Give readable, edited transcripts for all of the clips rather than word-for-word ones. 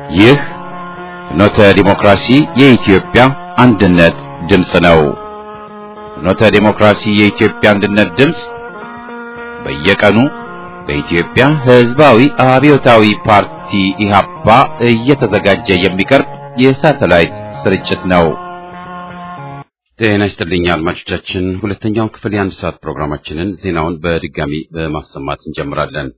ይህ ፍኖተ ዲሞክራሲ የኢትዮጵያ አንድነት ድምፅ ነው። ፍኖተ ዲሞክራሲ የኢትዮጵያ አንድነት ድምፅ በየቀኑ በኢትዮጵያ ሕዝባዊ አብዮታዊ ፓርቲ ኢህአፓ እየተዘጋጀ የሚቀርብ የሳተላይት ስርጭት ነው። ጤና ይስጥልኝ አድማጮቻችን፣ ሁለተኛው ክፍል የአንድ ሰዓት ፕሮግራማችንን ዜናውን በድጋሚ በማሰማት እንጀምራለን።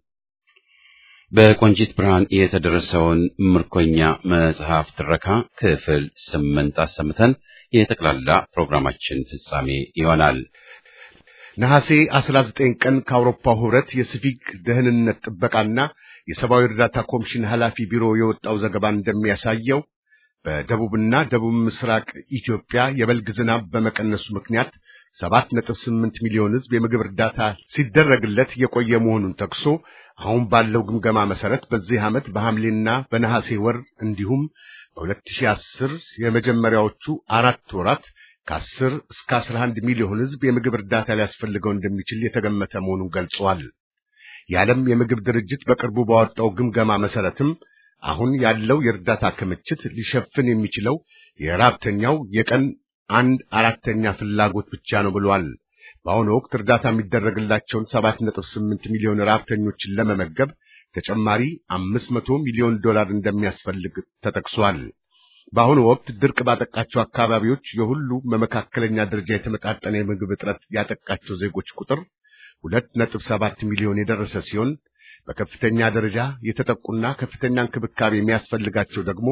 በቆንጂት ብርሃን የተደረሰውን ምርኮኛ መጽሐፍ ትረካ ክፍል 8 አሰምተን የጠቅላላ ፕሮግራማችን ፍጻሜ ይሆናል። ነሐሴ 19 ቀን ከአውሮፓው ህብረት የሲቪክ ደህንነት ጥበቃና የሰብአዊ እርዳታ ኮሚሽን ኃላፊ ቢሮ የወጣው ዘገባ እንደሚያሳየው በደቡብና ደቡብ ምስራቅ ኢትዮጵያ የበልግ ዝናብ በመቀነሱ ምክንያት 7.8 ሚሊዮን ሕዝብ የምግብ እርዳታ ሲደረግለት የቆየ መሆኑን ጠቅሶ አሁን ባለው ግምገማ መሰረት በዚህ ዓመት በሐምሌና በነሐሴ ወር እንዲሁም በ2010 የመጀመሪያዎቹ 4 ወራት ከ10 እስከ 11 ሚሊዮን ሕዝብ የምግብ እርዳታ ሊያስፈልገው እንደሚችል የተገመተ መሆኑን ገልጿል። የዓለም የምግብ ድርጅት በቅርቡ ባወጣው ግምገማ መሰረትም አሁን ያለው የእርዳታ ክምችት ሊሸፍን የሚችለው የራብተኛው የቀን 1/4 ፍላጎት ብቻ ነው ብሏል። በአሁኑ ወቅት እርዳታ የሚደረግላቸውን 7.8 ሚሊዮን ራብተኞችን ለመመገብ ተጨማሪ $500 ሚሊዮን እንደሚያስፈልግ ተጠቅሷል። በአሁኑ ወቅት ድርቅ ባጠቃቸው አካባቢዎች የሁሉ በመካከለኛ ደረጃ የተመጣጠነ የምግብ እጥረት ያጠቃቸው ዜጎች ቁጥር 2.7 ሚሊዮን የደረሰ ሲሆን በከፍተኛ ደረጃ የተጠቁና ከፍተኛ እንክብካቤ የሚያስፈልጋቸው ደግሞ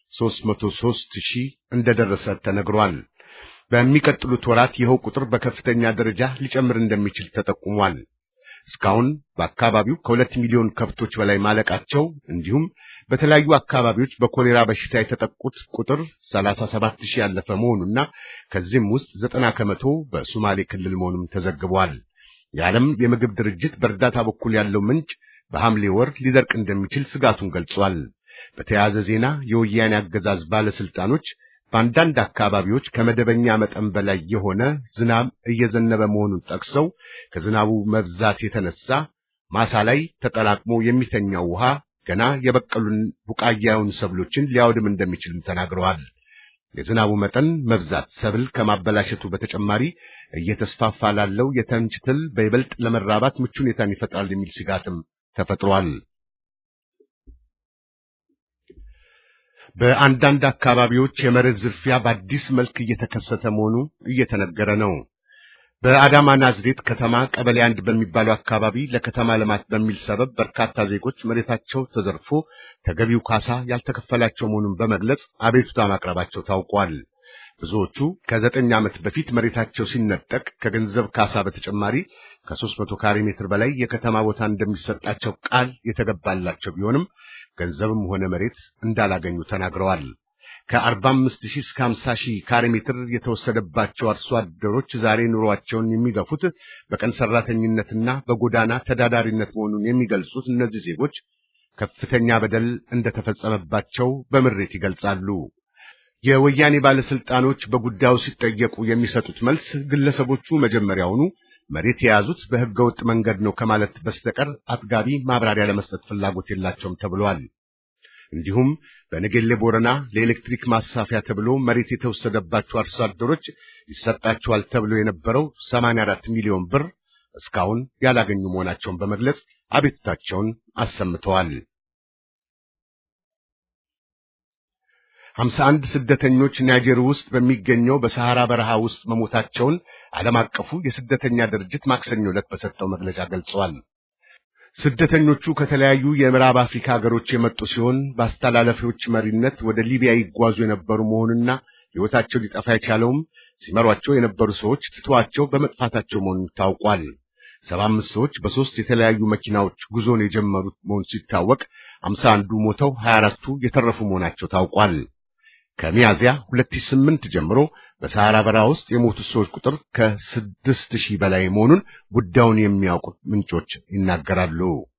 303,000 እንደደረሰ ተነግሯል። በሚቀጥሉት ወራት ይኸው ቁጥር በከፍተኛ ደረጃ ሊጨምር እንደሚችል ተጠቁሟል። እስካሁን በአካባቢው ከ2 ሚሊዮን ከብቶች በላይ ማለቃቸው እንዲሁም በተለያዩ አካባቢዎች በኮሌራ በሽታ የተጠቁት ቁጥር 37,000 ያለፈ መሆኑና ከዚህም ውስጥ 90% በሶማሌ ክልል መሆኑም ተዘግቧል። የዓለም የምግብ ድርጅት በእርዳታ በኩል ያለው ምንጭ በሐምሌ ወር ሊደርቅ እንደሚችል ስጋቱን ገልጿል። በተያያዘ ዜና የወያኔ አገዛዝ ባለስልጣኖች በአንዳንድ አካባቢዎች ከመደበኛ መጠን በላይ የሆነ ዝናብ እየዘነበ መሆኑን ጠቅሰው ከዝናቡ መብዛት የተነሳ ማሳ ላይ ተጠራቅሞ የሚተኛው ውሃ ገና የበቀሉን ቡቃያውን ሰብሎችን ሊያወድም እንደሚችልም ተናግረዋል። የዝናቡ መጠን መብዛት ሰብል ከማበላሸቱ በተጨማሪ እየተስፋፋ ላለው የተምች ትል በይበልጥ ለመራባት ምቹ ሁኔታን ይፈጥራል የሚል ስጋትም ተፈጥሯል። በአንዳንድ አካባቢዎች የመሬት ዝርፊያ በአዲስ መልክ እየተከሰተ መሆኑ እየተነገረ ነው። በአዳማ ናዝሬት ከተማ ቀበሌ 1 በሚባለው አካባቢ ለከተማ ልማት በሚል ሰበብ በርካታ ዜጎች መሬታቸው ተዘርፎ ተገቢው ካሳ ያልተከፈላቸው መሆኑን በመግለጽ አቤቱታ ማቅረባቸው ታውቋል። ብዙዎቹ ከ9 ዓመት በፊት መሬታቸው ሲነጠቅ ከገንዘብ ካሳ በተጨማሪ ከ300 ካሬ ሜትር በላይ የከተማ ቦታ እንደሚሰጣቸው ቃል የተገባላቸው ቢሆንም ገንዘብም ሆነ መሬት እንዳላገኙ ተናግረዋል። ከ45,000 እስከ 50,000 ካሬ ሜትር የተወሰደባቸው አርሶ አደሮች ዛሬ ኑሯቸውን የሚገፉት በቀን ሰራተኝነትና በጎዳና ተዳዳሪነት መሆኑን የሚገልጹት እነዚህ ዜጎች ከፍተኛ በደል እንደተፈጸመባቸው በምሬት ይገልጻሉ። የወያኔ ባለስልጣኖች በጉዳዩ ሲጠየቁ የሚሰጡት መልስ ግለሰቦቹ መጀመሪያውኑ መሬት የያዙት በሕገወጥ መንገድ ነው ከማለት በስተቀር አጥጋቢ ማብራሪያ ለመስጠት ፍላጎት የላቸውም ተብሏል። እንዲሁም በነገሌ ቦረና ለኤሌክትሪክ ማሳፊያ ተብሎ መሬት የተወሰደባቸው አርሶ አደሮች ይሰጣቸዋል ተብሎ የነበረው 84 ሚሊዮን ብር እስካሁን ያላገኙ መሆናቸውን በመግለጽ አቤቱታቸውን አሰምተዋል። 51 ስደተኞች ናይጄር ውስጥ በሚገኘው በሰሃራ በረሃ ውስጥ መሞታቸውን ዓለም አቀፉ የስደተኛ ድርጅት ማክሰኞ ዕለት በሰጠው መግለጫ ገልጿል። ስደተኞቹ ከተለያዩ የምዕራብ አፍሪካ ሀገሮች የመጡ ሲሆን በአስተላለፊዎች መሪነት ወደ ሊቢያ ይጓዙ የነበሩ መሆኑና ሕይወታቸው ሊጠፋ የቻለውም ሲመሯቸው የነበሩ ሰዎች ትተዋቸው በመጥፋታቸው መሆኑን ታውቋል። 75 ሰዎች በ3 የተለያዩ መኪናዎች ጉዞን የጀመሩት መሆኑ ሲታወቅ 51ዱ ሞተው 24ቱ የተረፉ መሆናቸው ታውቋል። ከሚያዚያ 2008 ጀምሮ በሰሃራ በረሃ ውስጥ የሞቱ ሰዎች ቁጥር ከ6,000 በላይ መሆኑን ጉዳዩን የሚያውቁ ምንጮች ይናገራሉ።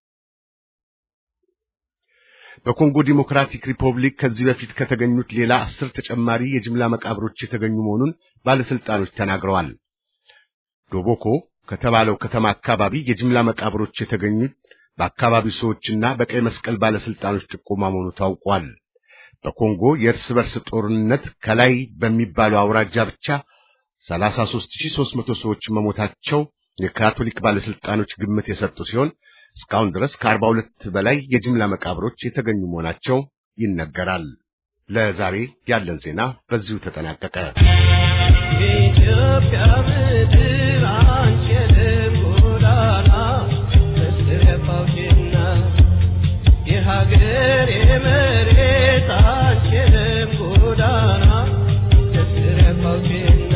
በኮንጎ ዲሞክራቲክ ሪፐብሊክ ከዚህ በፊት ከተገኙት ሌላ 10 ተጨማሪ የጅምላ መቃብሮች የተገኙ መሆኑን ባለስልጣኖች ተናግረዋል። ዶቦኮ ከተባለው ከተማ አካባቢ የጅምላ መቃብሮች የተገኙት በአካባቢው ሰዎችና በቀይ መስቀል ባለስልጣኖች ጥቆማ መሆኑ ታውቋል። በኮንጎ የእርስ በርስ ጦርነት ከላይ በሚባለው አውራጃ ብቻ 33300 ሰዎች መሞታቸው የካቶሊክ ባለስልጣኖች ግምት የሰጡ ሲሆን እስካሁን ድረስ ከ42 በላይ የጅምላ መቃብሮች የተገኙ መሆናቸው ይነገራል። ለዛሬ ያለን ዜና በዚሁ ተጠናቀቀ። ኢትዮጵያ ምድር አንቺ ጎዳና ተስረፋውሽና የሀገር የመሬት አንቺ ጎዳና ተስረፋውሽና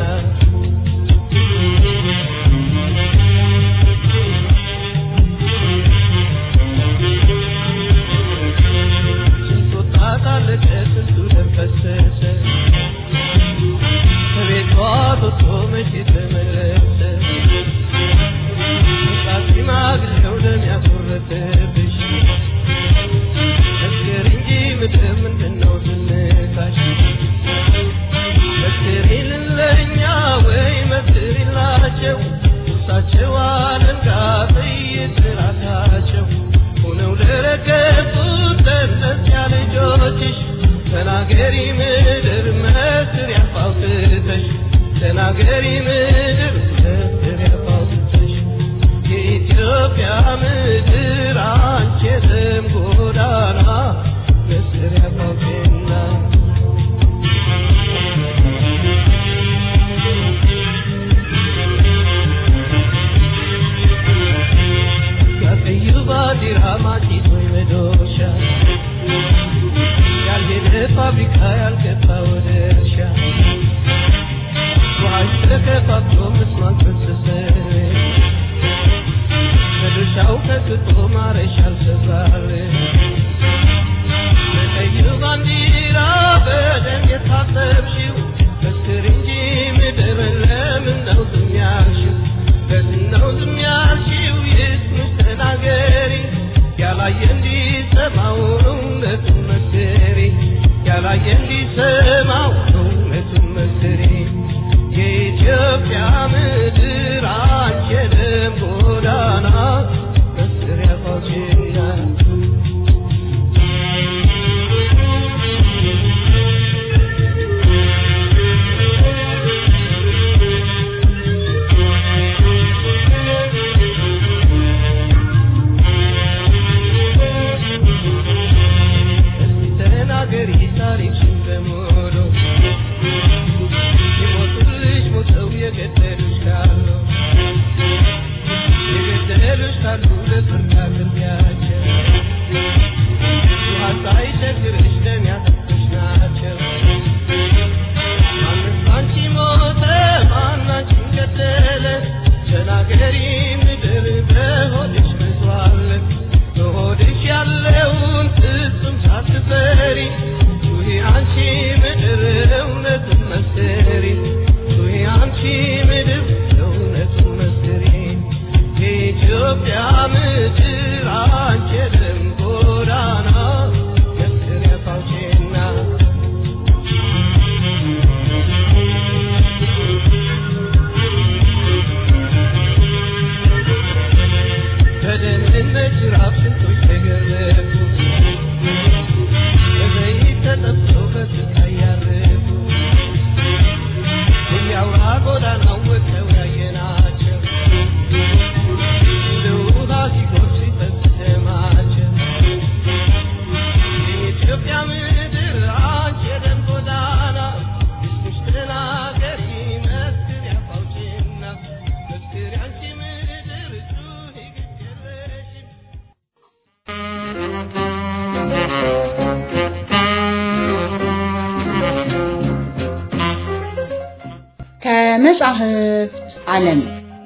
ከመጽሐፍት ዓለም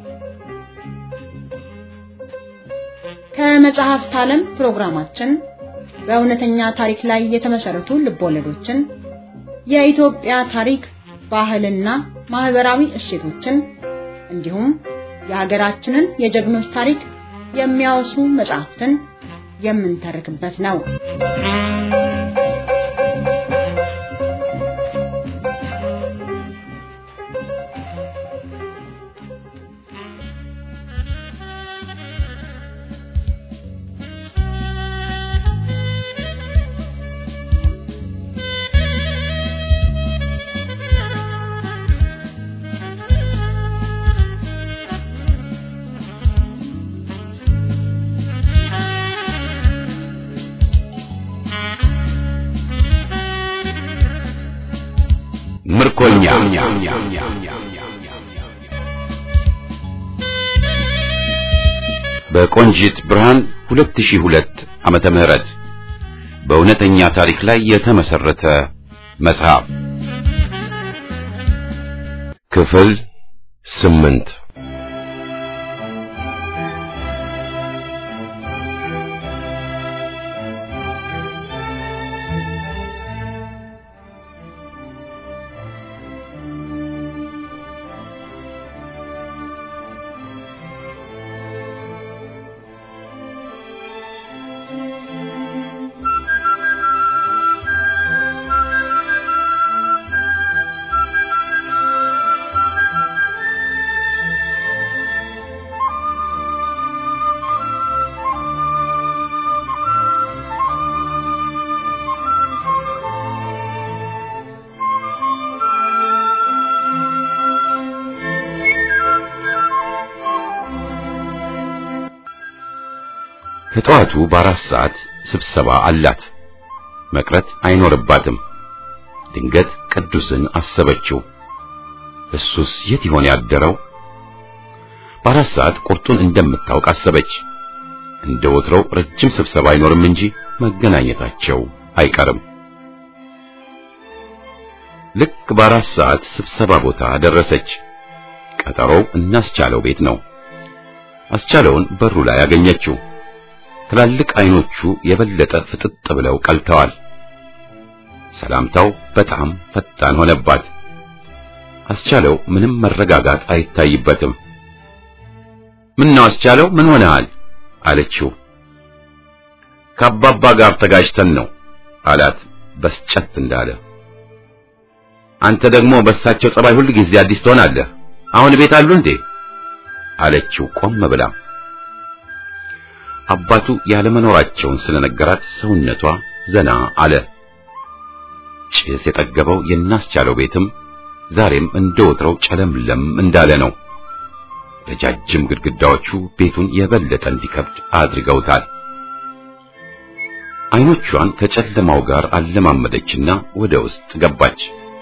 ከመጽሐፍት ዓለም ፕሮግራማችን በእውነተኛ ታሪክ ላይ የተመሰረቱ ልቦለዶችን የኢትዮጵያ ታሪክ ባህልና ማህበራዊ እሴቶችን እንዲሁም የሀገራችንን የጀግኖች ታሪክ የሚያወሱ መጽሐፍትን የምንተርክበት ነው። ምርኮኛ በቆንጂት ብርሃን 2002 ዓመተ ምህረት በእውነተኛ ታሪክ ላይ የተመሰረተ መጽሐፍ ክፍል 8 ከጠዋቱ በ4 ሰዓት ስብሰባ አላት። መቅረት አይኖርባትም። ድንገት ቅዱስን አሰበችው። እሱስ የት ይሆን ያደረው? በ4 ሰዓት ቁርጡን እንደምታውቅ አሰበች። እንደ ወትሮው ረጅም ስብሰባ አይኖርም እንጂ መገናኘታቸው አይቀርም። ልክ በ4 ሰዓት ስብሰባ ቦታ ደረሰች። ቀጠሮው እናስቻለው ቤት ነው። አስቻለውን በሩ ላይ ያገኘችው። ትላልቅ አይኖቹ የበለጠ ፍጥጥ ብለው ቀልተዋል። ሰላምታው በጣም ፈጣን ሆነባት። አስቻለው ምንም መረጋጋት አይታይበትም። ምን ነው አስቻለው፣ ምን ሆነሃል አለችው። ከአባባ ጋር ተጋጭተን ነው አላት በስጨት እንዳለ። አንተ ደግሞ በሳቸው ጸባይ ሁሉ ጊዜ አዲስ ትሆናለህ። አሁን ቤት አሉ እንዴ አለችው ቆም ብላ። አባቱ ያለመኖራቸውን ስለነገራት ሰውነቷ ዘና አለ። ጭስ የጠገበው የናስቻለው ቤትም ዛሬም እንደወትሮው ጨለምለም እንዳለ ነው። ረጃጅም ግድግዳዎቹ ቤቱን የበለጠ እንዲከብድ አድርገውታል። አይኖቿን ከጨለማው ጋር አለማመደችና ወደ ውስጥ ገባች።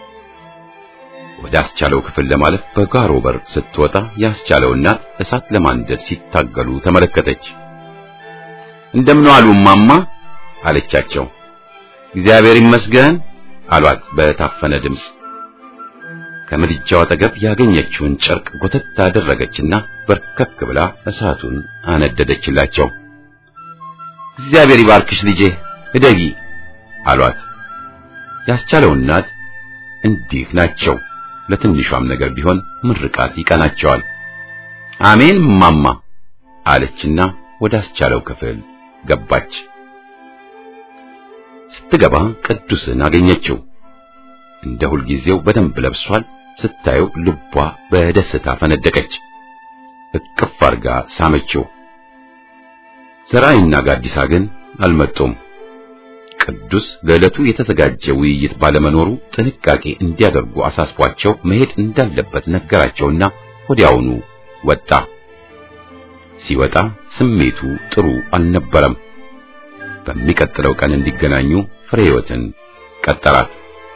ወደ አስቻለው ክፍል ለማለፍ በጓሮ በር ስትወጣ ያስቻለው እናት እሳት ለማንደድ ሲታገሉ ተመለከተች። እንደምን ዋሉ ማማ አለቻቸው። እግዚአብሔር ይመስገን አሏት በታፈነ ድምፅ። ከምድጃው አጠገብ ያገኘችውን ጨርቅ ጎተት አደረገችና በርከክ ብላ እሳቱን አነደደችላቸው። እግዚአብሔር ይባርክሽ ልጄ እደጊ አሏት። ያስቻለው እናት እንዲህ ናቸው። ለትንሿም ነገር ቢሆን ምርቃት ይቀናቸዋል። አሜን ማማ አለችና ወደ አስቻለው ክፍል ገባች። ስትገባ ቅዱስን አገኘችው። እንደ ሁልጊዜው በደንብ ለብሷል። ስታየው ልቧ በደስታ ፈነደቀች። እቅፍ አርጋ ሳመችው። ዘራይና ጋዲሳ ግን አልመጡም። ቅዱስ ለዕለቱ የተዘጋጀ ውይይት ባለመኖሩ ጥንቃቄ እንዲያደርጉ አሳስቧቸው መሄድ እንዳለበት ነገራቸውና ወዲያውኑ ወጣ። ሲወጣ ስሜቱ ጥሩ አልነበረም። በሚቀጥለው ቀን እንዲገናኙ ፍሬህይወትን ቀጠራት።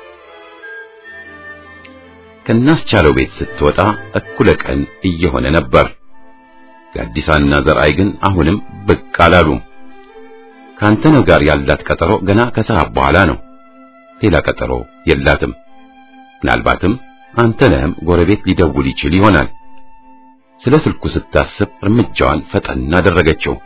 ከናስቻለው ቤት ስትወጣ እኩለ ቀን እየሆነ ነበር። ጋዲሳና ዘርአይ ግን አሁንም ብቅ አላሉም። ካንተነው ጋር ያላት ቀጠሮ ገና ከሰዓት በኋላ ነው። ሌላ ቀጠሮ የላትም። ምናልባትም አንተነህም ጎረቤት ሊደውል ይችል ይሆናል። ስለ ስልኩ ስታስብ እርምጃዋን ፈጠን አደረገችው።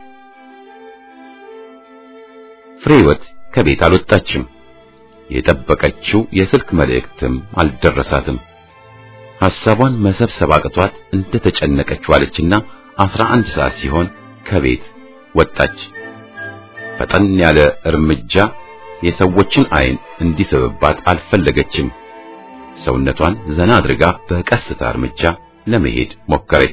ፍሬህይወት ከቤት አልወጣችም። የጠበቀችው የስልክ መልእክትም አልደረሳትም። ሐሳቧን መሰብሰብ አቅቷት እንደተጨነቀች ዋለችና 11 ሰዓት ሲሆን ከቤት ወጣች። ፈጠን ያለ እርምጃ የሰዎችን አይን እንዲስብባት አልፈለገችም። ሰውነቷን ዘና አድርጋ በቀስታ እርምጃ ለመሄድ ሞከረች።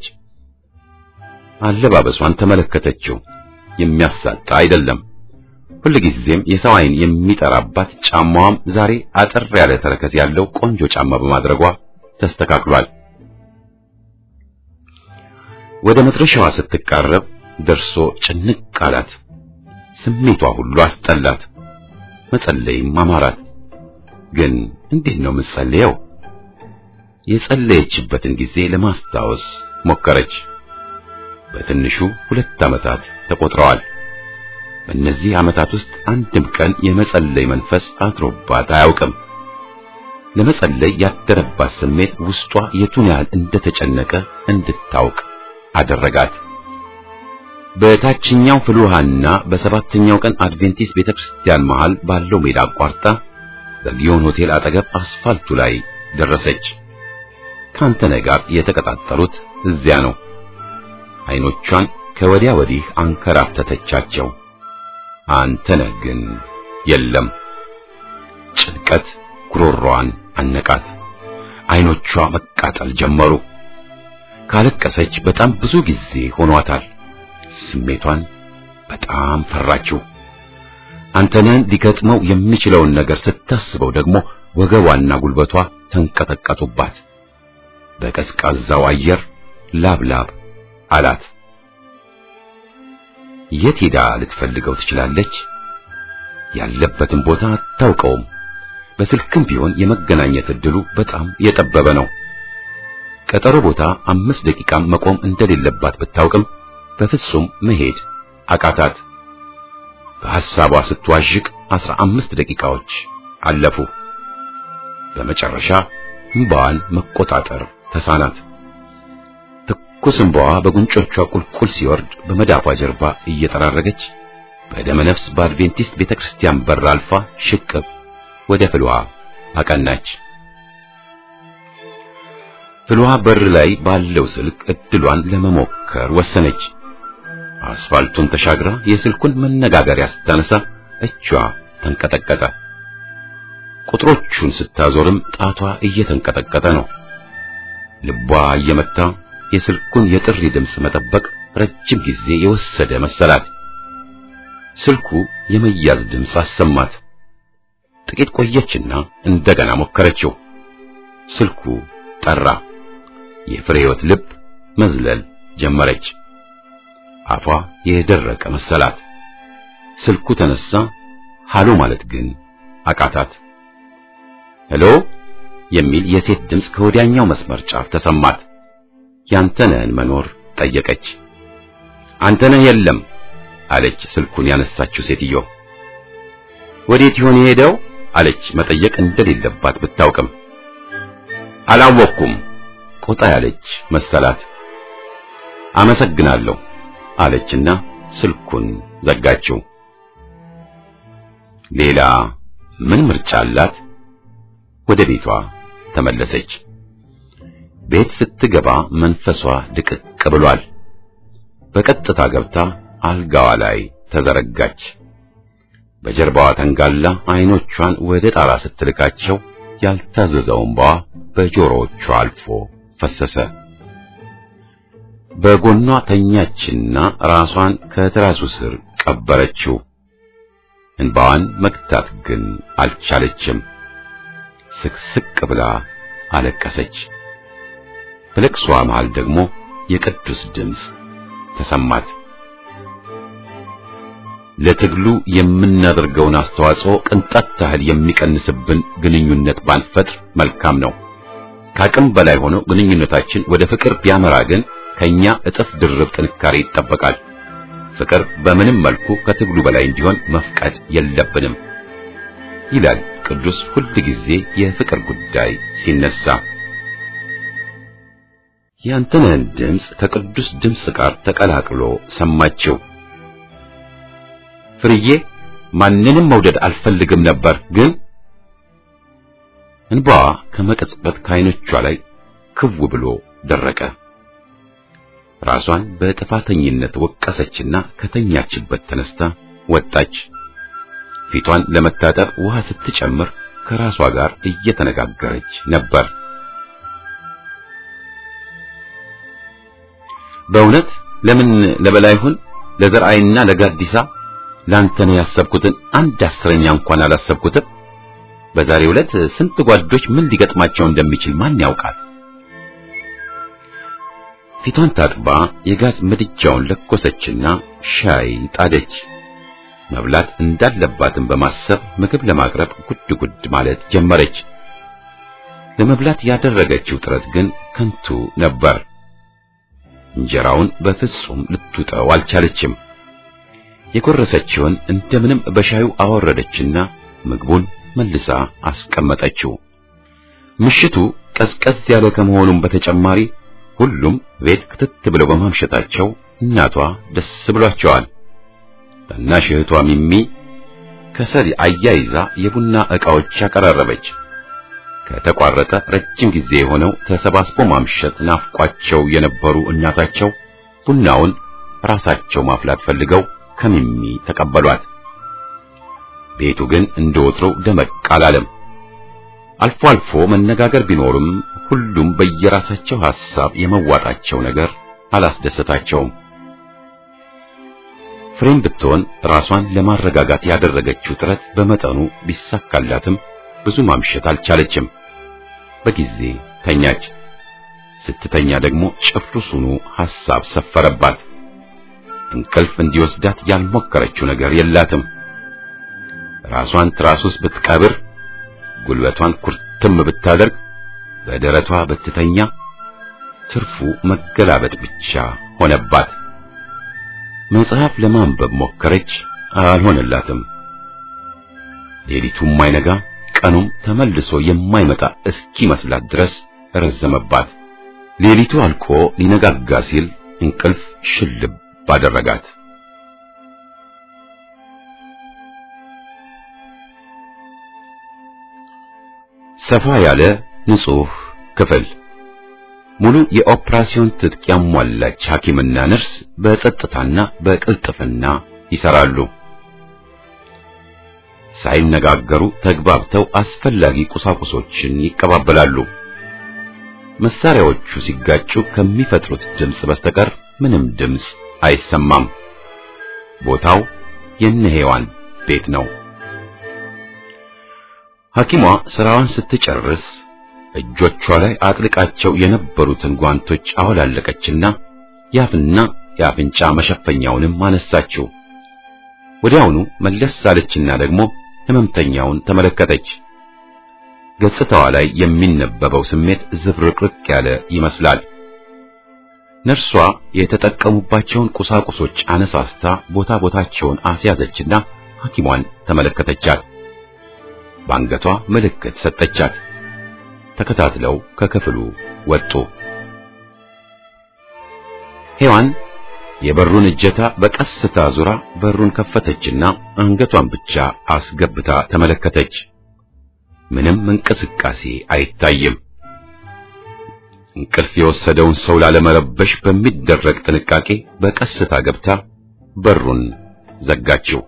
አለባበሷን ተመለከተችው። የሚያሳጣ አይደለም። ሁልጊዜም የሰው አይን የሚጠራባት ጫማዋም ዛሬ አጠር ያለ ተረከዝ ያለው ቆንጆ ጫማ በማድረጓ ተስተካክሏል። ወደ መድረሻዋ ስትቃረብ ደርሶ ጭንቅ አላት። ስሜቷ ሁሉ አስጠላት። መጸለይም አማራት። ግን እንዴት ነው የምትጸልየው? የጸለየችበትን ጊዜ ለማስታወስ ሞከረች። በትንሹ 2 ዓመታት ተቆጥረዋል። በእነዚህ ዓመታት ውስጥ አንድም ቀን የመጸለይ መንፈስ አድሮባት አያውቅም። ለመጸለይ ያደረባት ስሜት ውስጧ የቱን ያህል እንደተጨነቀ እንድታውቅ አደረጋት። በታችኛው ፍልውሃና በሰባተኛው ቀን አድቬንቲስት ቤተክርስቲያን መሃል ባለው ሜዳ አቋርጣ በጊዮን ሆቴል አጠገብ አስፋልቱ ላይ ደረሰች። ካንተነህ ጋር የተቀጣጠሩት እዚያ ነው። አይኖቿን ከወዲያ ወዲህ አንከራተተቻቸው። አንተነህ ግን የለም። ጭንቀት ጉሮሮዋን አነቃት። አይኖቿ መቃጠል ጀመሩ። ካለቀሰች በጣም ብዙ ጊዜ ሆኗታል። ስሜቷን በጣም ፈራችው። አንተነህን ሊገጥመው የሚችለውን ነገር ስታስበው ደግሞ ወገቧና ጉልበቷ ተንቀጠቀጡባት። በቀዝቃዛው አየር ላብላብ አላት። የት ሄዳ ልትፈልገው ትችላለች? ያለበትን ቦታ አታውቀውም። በስልክም ቢሆን የመገናኘት እድሉ በጣም የጠበበ ነው። ቀጠሮ ቦታ 5 ደቂቃ መቆም እንደሌለባት ብታውቅም በፍጹም መሄድ አቃታት። በሐሳቧ ስትዋዥቅ 15 ደቂቃዎች አለፉ። በመጨረሻ እንባዋን መቆጣጠር ተሳናት። ትኩስ እንባዋ በጉንጮቿ ቁልቁል ሲወርድ በመዳፏ ጀርባ እየጠራረገች በደመ ነፍስ በአድቬንቲስት ቤተክርስቲያን በር አልፋ ሽቅብ ወደ ፍልውሃ አቀናች። ፍልውሃ በር ላይ ባለው ስልክ እድሏን ለመሞከር ወሰነች። አስፋልቱን ተሻግራ የስልኩን መነጋገሪያ ስታነሳ እጇ ተንቀጠቀጠ። ቁጥሮቹን ስታዞርም ጣቷ እየተንቀጠቀጠ ነው። ልቧ እየመታ የስልኩን የጥሪ ድምፅ መጠበቅ ረጅም ጊዜ የወሰደ መሰላት። ስልኩ የመያዝ ድምፅ አሰማት። ጥቂት ቆየችና እንደገና ሞከረችው። ስልኩ ጠራ። የፍሬህይወት ልብ መዝለል ጀመረች። አፏ የደረቀ መሰላት። ስልኩ ተነሳ። ሃሎ ማለት ግን አቃታት። ሄሎ የሚል የሴት ድምፅ ከወዲያኛው መስመር ጫፍ ተሰማት። ያንተነህን መኖር ጠየቀች። አንተነህ የለም አለች ስልኩን ያነሳችው ሴትዮ። ወዴት ይሆን የሄደው አለች መጠየቅ እንደሌለባት ብታውቅም። አላወቅኩም ቆጣ ያለች መሰላት። አመሰግናለሁ አለችና ስልኩን ዘጋችው። ሌላ ምን ምርጫ አላት? ወደ ቤቷ ተመለሰች። ቤት ስትገባ መንፈሷ ድቅቅ ብሏል። በቀጥታ ገብታ አልጋዋ ላይ ተዘረጋች። በጀርባዋ ተንጋላ አይኖቿን ወደ ጣራ ስትልካቸው ያልታዘዘው እንባዋ በጆሮዎቿ አልፎ ፈሰሰ። በጎኗ ተኛችና ራሷን ከትራሱ ስር ቀበረችው። እንባዋን መግታት ግን አልቻለችም። ስቅስቅ ብላ አለቀሰች። በለቅሷ መሃል ደግሞ የቅዱስ ድምፅ ተሰማት። ለትግሉ የምናደርገውን አስተዋጽኦ ቅንጣት ታህል የሚቀንስብን ግንኙነት ባንፈጥር መልካም ነው። ከአቅም በላይ ሆኖ ግንኙነታችን ወደ ፍቅር ቢያመራ ግን ከኛ እጥፍ ድርብ ጥንካሬ ይጠበቃል። ፍቅር በምንም መልኩ ከትግሉ በላይ እንዲሆን መፍቀድ የለብንም ይላል ቅዱስ ሁል ጊዜ የፍቅር ጉዳይ ሲነሳ። ያንተነህን ድምፅ ከቅዱስ ድምፅ ጋር ተቀላቅሎ ሰማችው። ፍርዬ ማንንም መውደድ አልፈልግም ነበር፣ ግን እንባዋ ከመቀጽበት ከዓይኖቿ ላይ ክው ብሎ ደረቀ። ራሷን በጥፋተኝነት ወቀሰችና ከተኛችበት ተነስታ ወጣች። ፊቷን ለመታጠብ ውሃ ስትጨምር ከራሷ ጋር እየተነጋገረች ነበር። በእውነት ለምን ለበላይሁን ለዘርአይና ለጋዲሳ ላንተነህ ያሰብኩትን 1/10 እንኳን አላሰብኩትም። በዛሬው ዕለት ስንት ጓዶች ምን ሊገጥማቸው እንደሚችል ማን ያውቃል? ፊቷን ታጥባ የጋዝ ምድጃውን ለኮሰችና ሻይ ጣደች። መብላት እንዳለባትም በማሰብ ምግብ ለማቅረብ ጉድ ጉድ ማለት ጀመረች። ለመብላት ያደረገችው ጥረት ግን ከንቱ ነበር። እንጀራውን በፍጹም ልትውጠው አልቻለችም። የጎረሰችውን እንደምንም በሻዩ አወረደችና ምግቡን መልሳ አስቀመጠችው። ምሽቱ ቀዝቀዝ ያለ ከመሆኑም በተጨማሪ ሁሉም ቤት ክትት ብለው በማምሸታቸው እናቷ ደስ ብሏቸዋል። ታናሽ እህቷ ሚሚ ከሰል አያይዛ የቡና ዕቃዎች አቀራረበች። ከተቋረጠ ረጅም ጊዜ የሆነው ተሰባስቦ ማምሸት ናፍቋቸው የነበሩ እናታቸው ቡናውን ራሳቸው ማፍላት ፈልገው ከሚሚ ተቀበሏት። ቤቱ ግን እንደወትሮው ደመቅ አላለም። አልፎ አልፎ መነጋገር ቢኖርም ሁሉም በየራሳቸው ሐሳብ የመዋጣቸው ነገር አላስደሰታቸውም። ፍሬም ብትሆን ራሷን ለማረጋጋት ያደረገችው ጥረት በመጠኑ ቢሳካላትም ብዙ ማምሸት አልቻለችም። በጊዜ ተኛች። ስትተኛ ደግሞ ጭፍርሱኑ ሐሳብ ሰፈረባት። እንቅልፍ እንዲወስዳት ያልሞከረችው ነገር የላትም። ራሷን ትራስ ውስጥ ብትቀብር፣ ጉልበቷን ኩርትም ብታደርግ፣ በደረቷ ብትተኛ ትርፉ መገላበጥ ብቻ ሆነባት። መጽሐፍ ለማንበብ ሞከረች፣ አልሆነላትም። ሌሊቱም ማይነጋ ቀኑም ተመልሶ የማይመጣ እስኪመስላት ድረስ ረዘመባት። ሌሊቱ አልቆ ሊነጋጋ ሲል እንቅልፍ ሽልብ ባደረጋት። ሰፋ ያለ ንጹህ ክፍል፣ ሙሉ የኦፕራሲዮን ትጥቅ ያሟላች ሐኪምና ነርስ በጸጥታና በቅልጥፍና ይሰራሉ። ሳይነጋገሩ ተግባብተው አስፈላጊ ቁሳቁሶችን ይቀባበላሉ። መሳሪያዎቹ ሲጋጩ ከሚፈጥሩት ድምጽ በስተቀር ምንም ድምጽ አይሰማም። ቦታው የነሄዋን ቤት ነው። ሐኪሟ ስራዋን ስትጨርስ እጆቿ ላይ አጥልቃቸው የነበሩትን ጓንቶች አወላለቀችና ያፍና የአፍንጫ መሸፈኛውንም አነሳችው። ወዲያውኑ መለስ አለችና ደግሞ ህመምተኛውን ተመለከተች። ገጽታዋ ላይ የሚነበበው ስሜት ዝብርቅርቅ ያለ ይመስላል። ነርሷ የተጠቀሙባቸውን ቁሳቁሶች አነሳስታ ቦታ ቦታቸውን አስያዘችና ሐኪሟን ተመለከተቻት። በአንገቷ ምልክት ሰጠቻት። ተከታትለው ከክፍሉ ወጡ። ሔዋን የበሩን እጀታ በቀስታ ዙራ በሩን ከፈተችና አንገቷን ብቻ አስገብታ ተመለከተች። ምንም እንቅስቃሴ አይታይም። እንቅልፍ የወሰደውን ሰው ላለመረበሽ በሚደረግ ጥንቃቄ በቀስታ ገብታ በሩን ዘጋችው።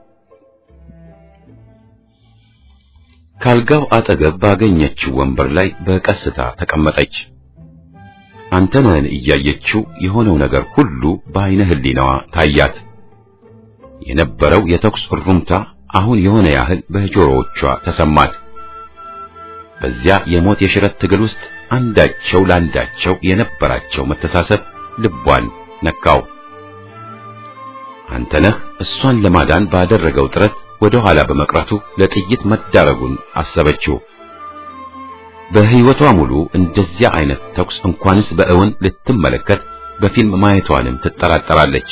ካልጋው አጠገብ ባገኘችው ወንበር ላይ በቀስታ ተቀመጠች። አንተነህን እያየችው የሆነው ነገር ሁሉ በዓይነ ህሊናዋ ታያት። የነበረው የተኩስ እሩምታ አሁን የሆነ ያህል በጆሮዎቿ ተሰማት። በዚያ የሞት የሽረት ትግል ውስጥ አንዳቸው ለአንዳቸው የነበራቸው መተሳሰብ ልቧን ነካው። አንተነህ እሷን ለማዳን ባደረገው ጥረት ወደ ኋላ በመቅረቱ ለጥይት መዳረጉን አሰበችው። በህይወቷ ሙሉ እንደዚያ አይነት ተኩስ እንኳንስ በእውን ልትመለከት በፊልም ማየቷንም ትጠራጠራለች።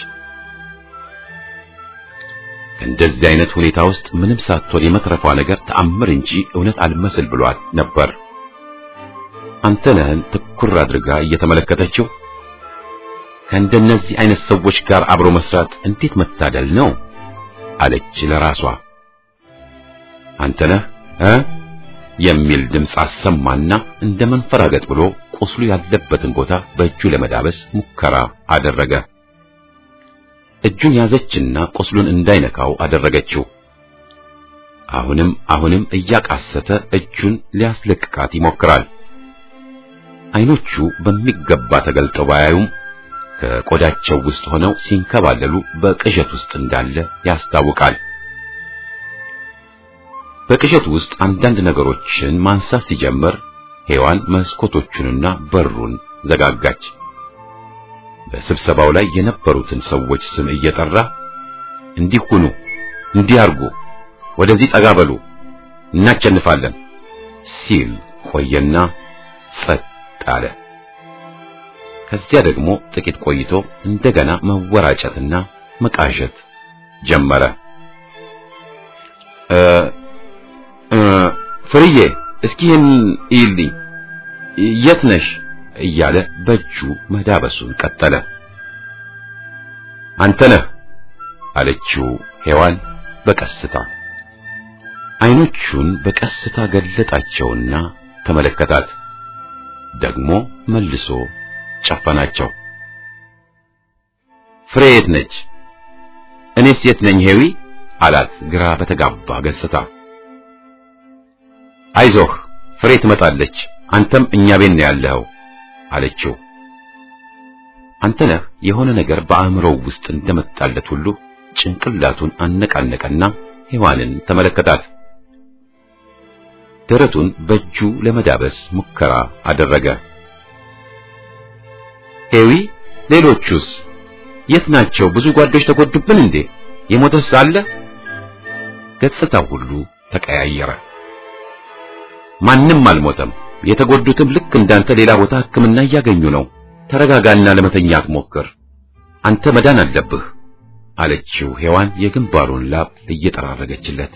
እንደዚህ አይነት ሁኔታ ውስጥ ምንም ሳትሆን የመትረፏ ነገር ተአምር እንጂ እውነት አልመስል ብሏት ነበር። አንተነህን ትኩር አድርጋ እየተመለከተችው ከእንደነዚህ አይነት ሰዎች ጋር አብሮ መስራት እንዴት መታደል ነው አለች ለራሷ። አንተነህ የሚል ድምፅ አሰማና እንደ መንፈራገጥ ብሎ ቁስሉ ያለበትን ቦታ በእጁ ለመዳበስ ሙከራ አደረገ። እጁን ያዘችና ቁስሉን እንዳይነካው አደረገችው። አሁንም እያቃሰተ እጁን ሊያስለቅቃት ይሞክራል። አይኖቹ በሚገባ ተገልጠው ባያዩም ከቆዳቸው ውስጥ ሆነው ሲንከባለሉ በቅዠት ውስጥ እንዳለ ያስታውቃል። በቅዠት ውስጥ አንዳንድ ነገሮችን ማንሳት ሲጀምር ሔዋን መስኮቶቹንና በሩን ዘጋጋች። በስብሰባው ላይ የነበሩትን ሰዎች ስም እየጠራ እንዲህ ሁኑ፣ እንዲህ አርጉ፣ ወደዚህ ጠጋ በሉ፣ እናቸንፋለን ሲል ቆየና ጸጥ አለ። ከዚያ ደግሞ ጥቂት ቆይቶ እንደገና መወራጨትና መቃዠት ጀመረ። ፍርዬ እስኪ ይህን ይልኝ፣ የት ነሽ እያለ በእጁ መዳበሱን ቀጠለ። አንተ ነህ አለችው ሔዋን በቀስታ። አይኖቹን በቀስታ ገለጣቸውና ተመለከታት። ደግሞ መልሶ ጨፈናቸው። ፍሬ የት ነች? እኔስ የት ነኝ ሄዊ አላት ግራ በተጋባ ገጽታ። አይዞህ ፍሬ ትመጣለች፣ አንተም እኛ ቤት ነው ያለኸው አለችው። አንተነህ የሆነ ነገር በአእምሮው ውስጥ እንደመጣለት ሁሉ ጭንቅላቱን አነቃነቀና ሔዋንን ተመለከታት። ደረቱን በእጁ ለመዳበስ ሙከራ አደረገ። ሄዊ ሌሎቹስ የት ናቸው? ብዙ ጓዶች ተጎዱብን እንዴ? የሞተስ አለ? ገጽታው ሁሉ ተቀያየረ። ማንም አልሞተም። የተጎዱትም ልክ እንዳንተ ሌላ ቦታ ሕክምና እያገኙ ነው። ተረጋጋና ለመተኛት ሞክር። አንተ መዳን አለብህ አለችው ሔዋን የግንባሩን ላብ እየጠራረገችለት።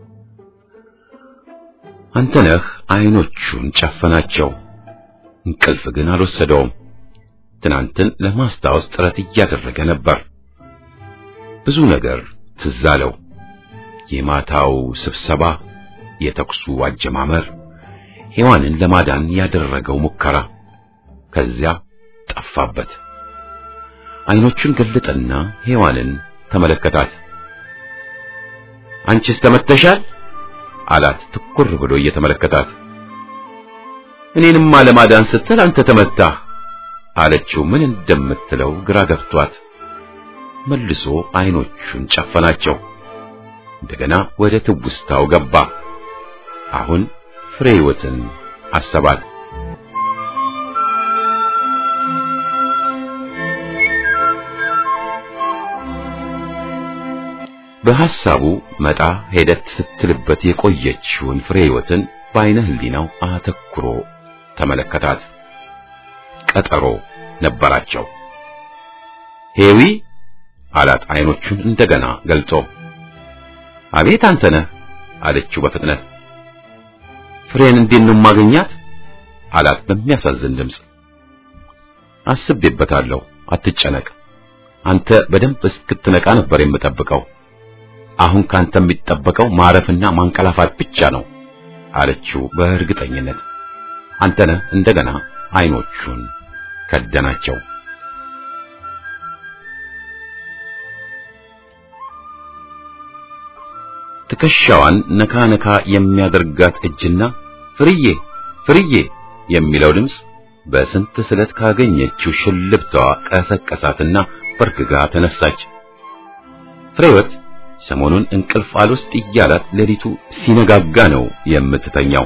አንተነህ አይኖቹን ጨፈናቸው። እንቅልፍ ግን አልወሰደውም። ትናንትን ለማስታወስ ጥረት እያደረገ ነበር። ብዙ ነገር ትዝ አለው። የማታው ስብሰባ፣ የተኩሱ አጀማመር፣ ሔዋንን ለማዳን ያደረገው ሙከራ። ከዚያ ጠፋበት። አይኖቹን ገለጠና ሔዋንን ተመለከታት። አንቺስ ተመተሻል አላት ትኩር ብሎ እየተመለከታት። እኔንም ለማዳን ስትል አንተ ተመታህ አለችው። ምን እንደምትለው ግራ ገብቷት መልሶ አይኖቹን ጨፈናቸው። እንደገና ወደ ትውስታው ገባ። አሁን ፍሬህይወትን አሰባት። በሐሳቡ መጣ ሄደት ስትልበት የቆየችውን ፍሬህይወትን በዓይነ ህሊናው አተኩሮ ተመለከታት። ቀጠሮ ነበራቸው። ሄዊ አላት አይኖቹን እንደገና ገልጦ። አቤት አንተ ነህ አለችው በፍጥነት። ፍሬን እንዴት ነው ማግኛት አላት በሚያሳዝን ድምፅ። አስቤበታለሁ፣ አትጨነቅ። አንተ በደንብ እስክትነቃ ነበር የምጠብቀው። አሁን ካንተ የሚጠበቀው ማረፍና ማንቀላፋት ብቻ ነው አለችው በእርግጠኝነት። አንተነህ እንደገና አይኖቹን ከደናቸው። ትከሻዋን ነካ ነካ የሚያደርጋት እጅና ፍርዬ ፍርዬ የሚለው ድምፅ በስንት ስለት ካገኘችው ሽልብታዋ ቀሰቀሳትና በርግጋ ተነሳች። ፍሬህይወት ሰሞኑን እንቅልፍ አልወስድ እያላት ሌሊቱ ሲነጋጋ ነው የምትተኛው።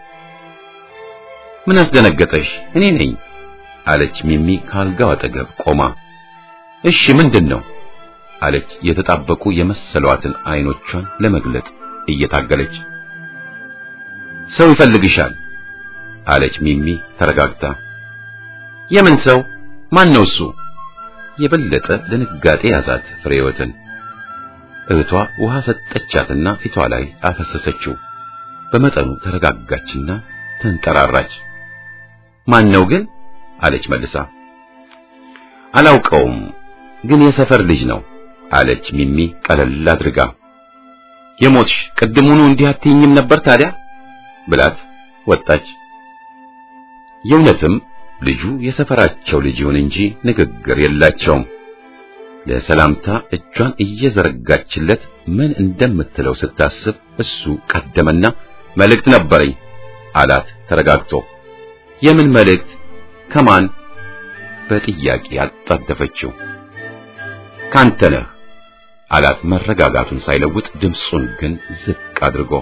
ምን አስደነገጠሽ? እኔ ነኝ አለች ሚሚ ካልጋው አጠገብ ቆማ። እሺ ምንድነው አለች የተጣበቁ የመሰሏትን አይኖቿን ለመግለጥ እየታገለች። ሰው ይፈልግሻል አለች ሚሚ ተረጋግታ። የምን ሰው? ማን ነው እሱ? የበለጠ ድንጋጤ ያዛት ፍሬህይወትን። እህቷ ውሃ ሰጠቻትና ፊቷ ላይ አፈሰሰችው። በመጠኑ ተረጋጋችና ተንጠራራች። ማን ነው ግን አለች መልሳ። አላውቀውም ግን የሰፈር ልጅ ነው አለች ሚሚ ቀለል አድርጋ። የሞትሽ ቅድሙኑ እንዲህ አትይኝም ነበር ታዲያ ብላት ወጣች። የእውነትም ልጁ የሰፈራቸው ልጅ ይሁን እንጂ ንግግር የላቸውም። ለሰላምታ እጇን እየዘረጋችለት ምን እንደምትለው ስታስብ እሱ ቀደመና መልእክት ነበረኝ አላት ተረጋግቶ። የምን መልእክት? ከማን? በጥያቄ አጣደፈችው። ካንተ ነህ አላት መረጋጋቱን ሳይለውጥ ድምፁን ግን ዝቅ አድርጎ።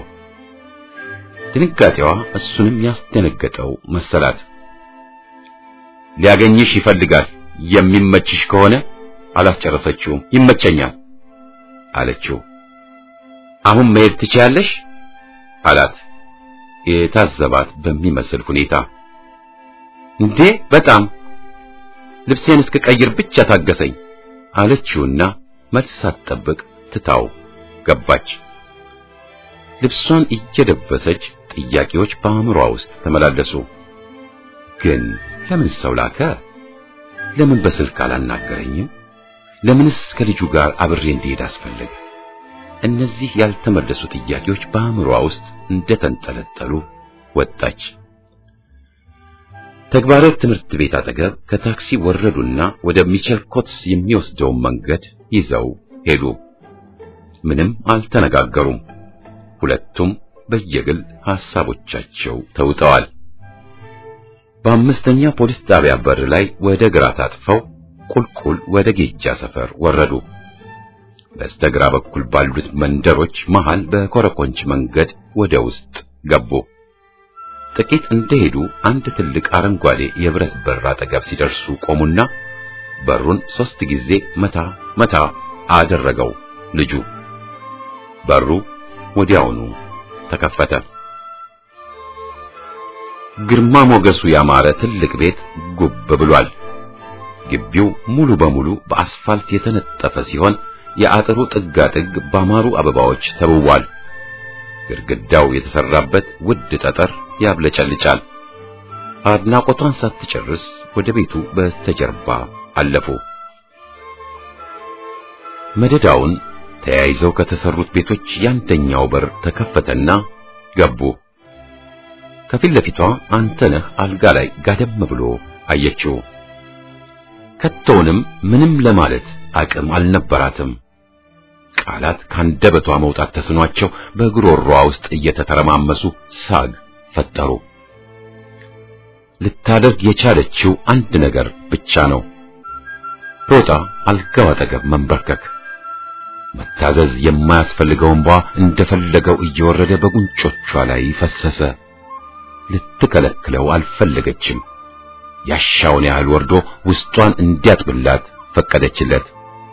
ድንጋጤዋ እሱንም ያስደነገጠው መሰላት። ሊያገኝሽ ይፈልጋል፣ የሚመችሽ ከሆነ አላስጨረሰችውም። ይመቸኛል አለችው። አሁን መሄድ ትችያለሽ አላት የታዘባት በሚመስል ሁኔታ። እንዴ በጣም ልብሴን እስከቀይር ብቻ ታገሰኝ አለችውና መልስ ሳትጠብቅ ትታው ገባች። ልብሷን እየደበሰች ጥያቄዎች በአእምሮዋ ውስጥ ተመላለሱ። ግን ለምን ሰው ላከ? ለምን በስልክ አላናገረኝም? ለምንስ ከልጁ ጋር አብሬ እንዲሄድ አስፈለገ? እነዚህ ያልተመለሱ ጥያቄዎች በአእምሮዋ ውስጥ እንደተንጠለጠሉ ወጣች። ተግባረ ትምህርት ቤት አጠገብ ከታክሲ ወረዱና ወደ ሚቸል ኮትስ የሚወስደውን መንገድ ይዘው ሄዱ። ምንም አልተነጋገሩም። ሁለቱም በየግል ሐሳቦቻቸው ተውጠዋል። በአምስተኛ ፖሊስ ጣቢያ በር ላይ ወደ ግራ ታጥፈው ቁልቁል ወደ ጌጃ ሰፈር ወረዱ። በስተግራ በኩል ባሉት መንደሮች መሃል በኮረኮንች መንገድ ወደ ውስጥ ገቡ። ጥቂት እንደሄዱ አንድ ትልቅ አረንጓዴ የብረት በር አጠገብ ሲደርሱ ቆሙና በሩን 3 ጊዜ መታ መታ አደረገው ልጁ። በሩ ወዲያውኑ ተከፈተ። ግርማ ሞገሱ ያማረ ትልቅ ቤት ጉብ ብሏል። ግቢው ሙሉ በሙሉ በአስፋልት የተነጠፈ ሲሆን የአጥሩ ጥጋጥግ ባማሩ አበባዎች ተውቧል። ግድግዳው የተሰራበት ውድ ጠጠር ያብለጨልጫል። አድናቆቷን ሳትጨርስ ወደ ቤቱ በስተጀርባ አለፉ። መደዳውን ተያይዘው ከተሰሩት ቤቶች ያንደኛው በር ተከፈተና ገቡ። ከፊት ለፊቷ አንተነህ አልጋ ላይ ጋደም ብሎ አየችው። ከቶውንም ምንም ለማለት አቅም አልነበራትም። ቃላት ካንደበቷ መውጣት ተስኗቸው በግሮሮዋ ውስጥ እየተተረማመሱ ሳግ ፈጠሩ። ልታደርግ የቻለችው አንድ ነገር ብቻ ነው። ሮጣ አልጋው አጠገብ መንበርከክ። መታዘዝ የማያስፈልገው እንባ እንደፈለገው እየወረደ በጉንጮቿ ላይ ፈሰሰ። ልትከለክለው አልፈለገችም። ያሻውን ያህል ወርዶ ውስጧን እንዲያጥብላት ፈቀደችለት።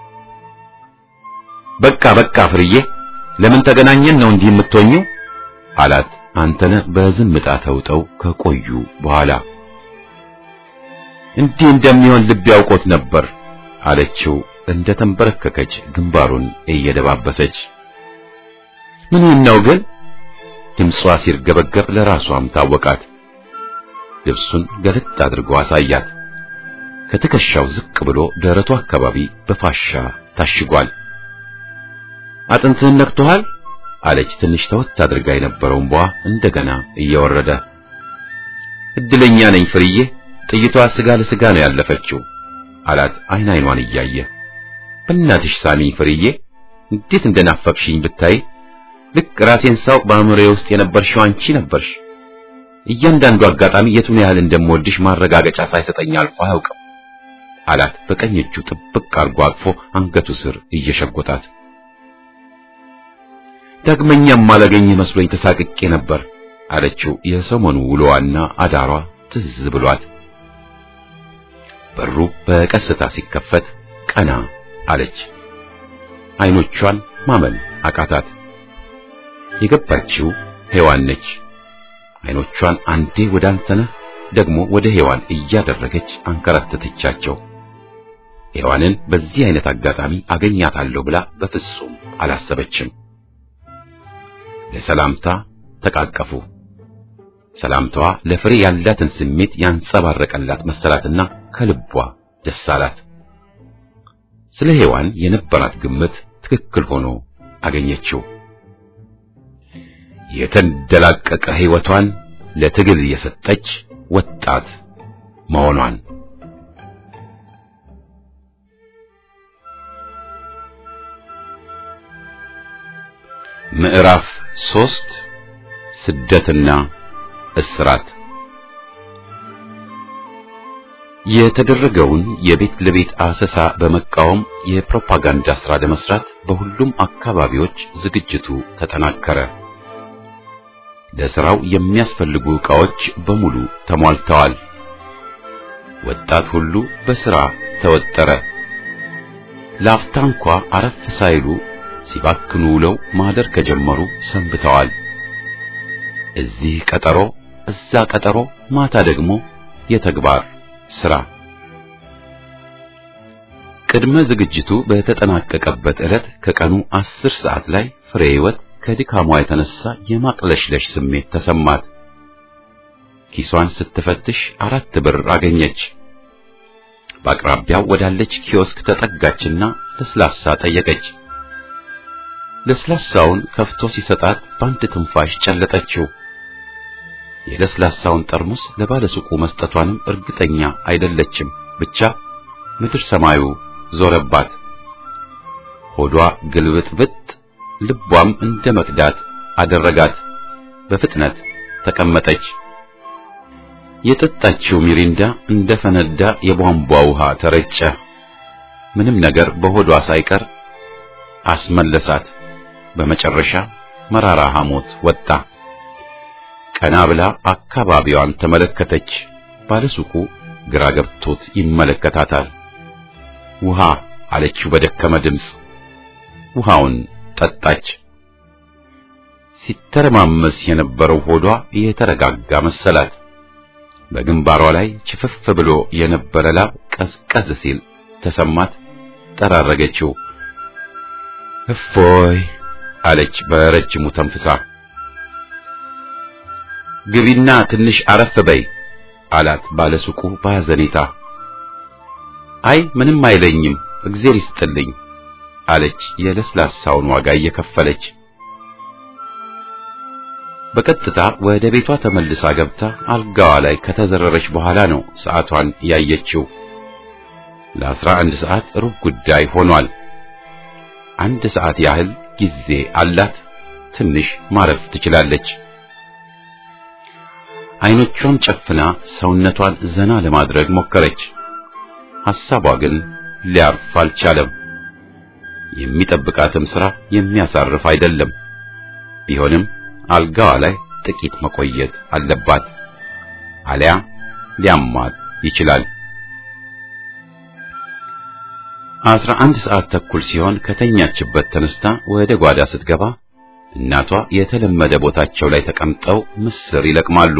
በቃ በቃ ፍርዬ፣ ለምን ተገናኘን ነው እንዲህ የምትሆኚው አላት አንተነህ በዝምታ ተውጠው ከቆዩ በኋላ። እንዲህ እንደሚሆን ልብ ያውቆት ነበር አለችው እንደተንበረከከች ግንባሩን እየደባበሰች። ምን ነው ግን? ድምጿ ሲርገበገብ ለራሷም ታወቃት። ልብሱን ገለጥ አድርጎ አሳያት። ከትከሻው ዝቅ ብሎ ደረቱ አካባቢ በፋሻ ታሽጓል። አጥንትህን ነክቶሃል አለች ትንሽ ተወት አድርጋ የነበረውን እንባ እንደገና እየወረደ። እድለኛ ነኝ ፍርዬ፣ ጥይቷ ስጋ ለስጋ ነው ያለፈችው አላት አይን አይኗን እያየ። በእናትሽ ሳሚ ፍርዬ፣ እንዴት እንደናፈቅሽኝ ብታይ። ልክ ራሴን ሳው በአእምሮዬ ውስጥ የነበርሽው አንቺ ነበርሽ። እያንዳንዱ አጋጣሚ የቱን ያህል እንደምወድሽ ማረጋገጫ ሳይሰጠኝ አልፎ አያውቅም አላት በቀኝ እጁ ጥብቅ አርጎ አቅፎ አንገቱ ስር እየሸጎጣት። ዳግመኛም ማለገኝ መስሎኝ ተሳቅቄ ነበር አለችው የሰሞኑ ውሎዋና አዳሯ ትዝ ብሏት። በሩ በቀስታ ሲከፈት ቀና አለች። አይኖቿን ማመን አቃታት። የገባችው ሔዋን ነች። አይኖቿን አንዴ ወደ አንተነህ ደግሞ ወደ ሔዋን እያደረገች አንከራተተቻቸው። ሔዋንን በዚህ አይነት አጋጣሚ አገኛታለሁ ብላ በፍጹም አላሰበችም። ለሰላምታ ተቃቀፉ። ሰላምታዋ ለፍሬ ያላትን ስሜት ያንጸባረቀላት መሰላትና ከልቧ ደስ አላት። ስለ ሔዋን የነበራት ግምት ትክክል ሆኖ አገኘችው። የተንደላቀቀ ሕይወቷን ለትግል የሰጠች ወጣት መሆኗን። ምዕራፍ 3 ስደትና እስራት። የተደረገውን የቤት ለቤት አሰሳ በመቃወም የፕሮፓጋንዳ ሥራ ለመስራት በሁሉም አካባቢዎች ዝግጅቱ ተጠናከረ። ለሥራው የሚያስፈልጉ ዕቃዎች በሙሉ ተሟልተዋል። ወጣት ሁሉ በሥራ ተወጠረ። ላፍታ እንኳ አረፍ ሳይሉ ሲባክኑ ውለው ማደር ከጀመሩ ሰንብተዋል። እዚህ ቀጠሮ እዛ ቀጠሮ፣ ማታ ደግሞ የተግባር ሥራ። ቅድመ ዝግጅቱ በተጠናቀቀበት ዕለት ከቀኑ 10 ሰዓት ላይ ፍሬ ሕይወት ከድካሟ የተነሳ የማቅለሽለሽ ስሜት ተሰማት። ኪሷን ስትፈትሽ 4 ብር አገኘች። በአቅራቢያው ወዳለች ኪዮስክ ተጠጋችና ለስላሳ ጠየቀች። ለስላሳውን ከፍቶ ሲሰጣት በአንድ ትንፋሽ ጨለጠችው። የለስላሳውን ጠርሙስ ለባለሱቁ መስጠቷንም እርግጠኛ አይደለችም። ብቻ ምድር ሰማዩ ዞረባት። ሆዷ ግልብጥብጥ፣ ልቧም እንደ መቅዳት አደረጋት። በፍጥነት ተቀመጠች። የጠጣችው ሚሪንዳ እንደ ፈነዳ የቧንቧ ውሃ ተረጨ። ምንም ነገር በሆዷ ሳይቀር አስመለሳት። በመጨረሻ መራራ ሐሞት ወጣ። ቀና ብላ አካባቢዋን ተመለከተች። ባለሱቁ ግራ ገብቶት ይመለከታታል። ውሃ አለችው በደከመ ድምፅ። ውሃውን ጠጣች። ሲተረማመስ የነበረው ሆዷ የተረጋጋ መሰላት። በግንባሯ ላይ ችፍፍ ብሎ የነበረ ላብ ቀዝቀዝ ሲል ተሰማት። ጠራረገችው። እፎይ አለች በረጅሙ ተንፍሳ። ግቢና ትንሽ አረፍ በይ አላት ባለሱቁ በሐዘኔታ። አይ ምንም አይለኝም እግዚአብሔር ይስጥልኝ አለች የለስላሳውን ዋጋ እየከፈለች። በቀጥታ ወደ ቤቷ ተመልሳ ገብታ አልጋዋ ላይ ከተዘረረች በኋላ ነው ሰዓቷን ያየችው። ለ11 ሰዓት ሩብ ጉዳይ ሆኗል። 1 ሰዓት ያህል ጊዜ አላት። ትንሽ ማረፍ ትችላለች። አይኖቿን ጨፍና ሰውነቷን ዘና ለማድረግ ሞከረች። ሐሳቧ ግን ሊያርፍ አልቻለም። የሚጠብቃትም ሥራ የሚያሳርፍ አይደለም። ቢሆንም አልጋዋ ላይ ጥቂት መቆየት አለባት፣ አሊያ ሊያማት ይችላል። 11 ሰዓት ተኩል ሲሆን ከተኛችበት ተነስታ ወደ ጓዳ ስትገባ እናቷ የተለመደ ቦታቸው ላይ ተቀምጠው ምስር ይለቅማሉ።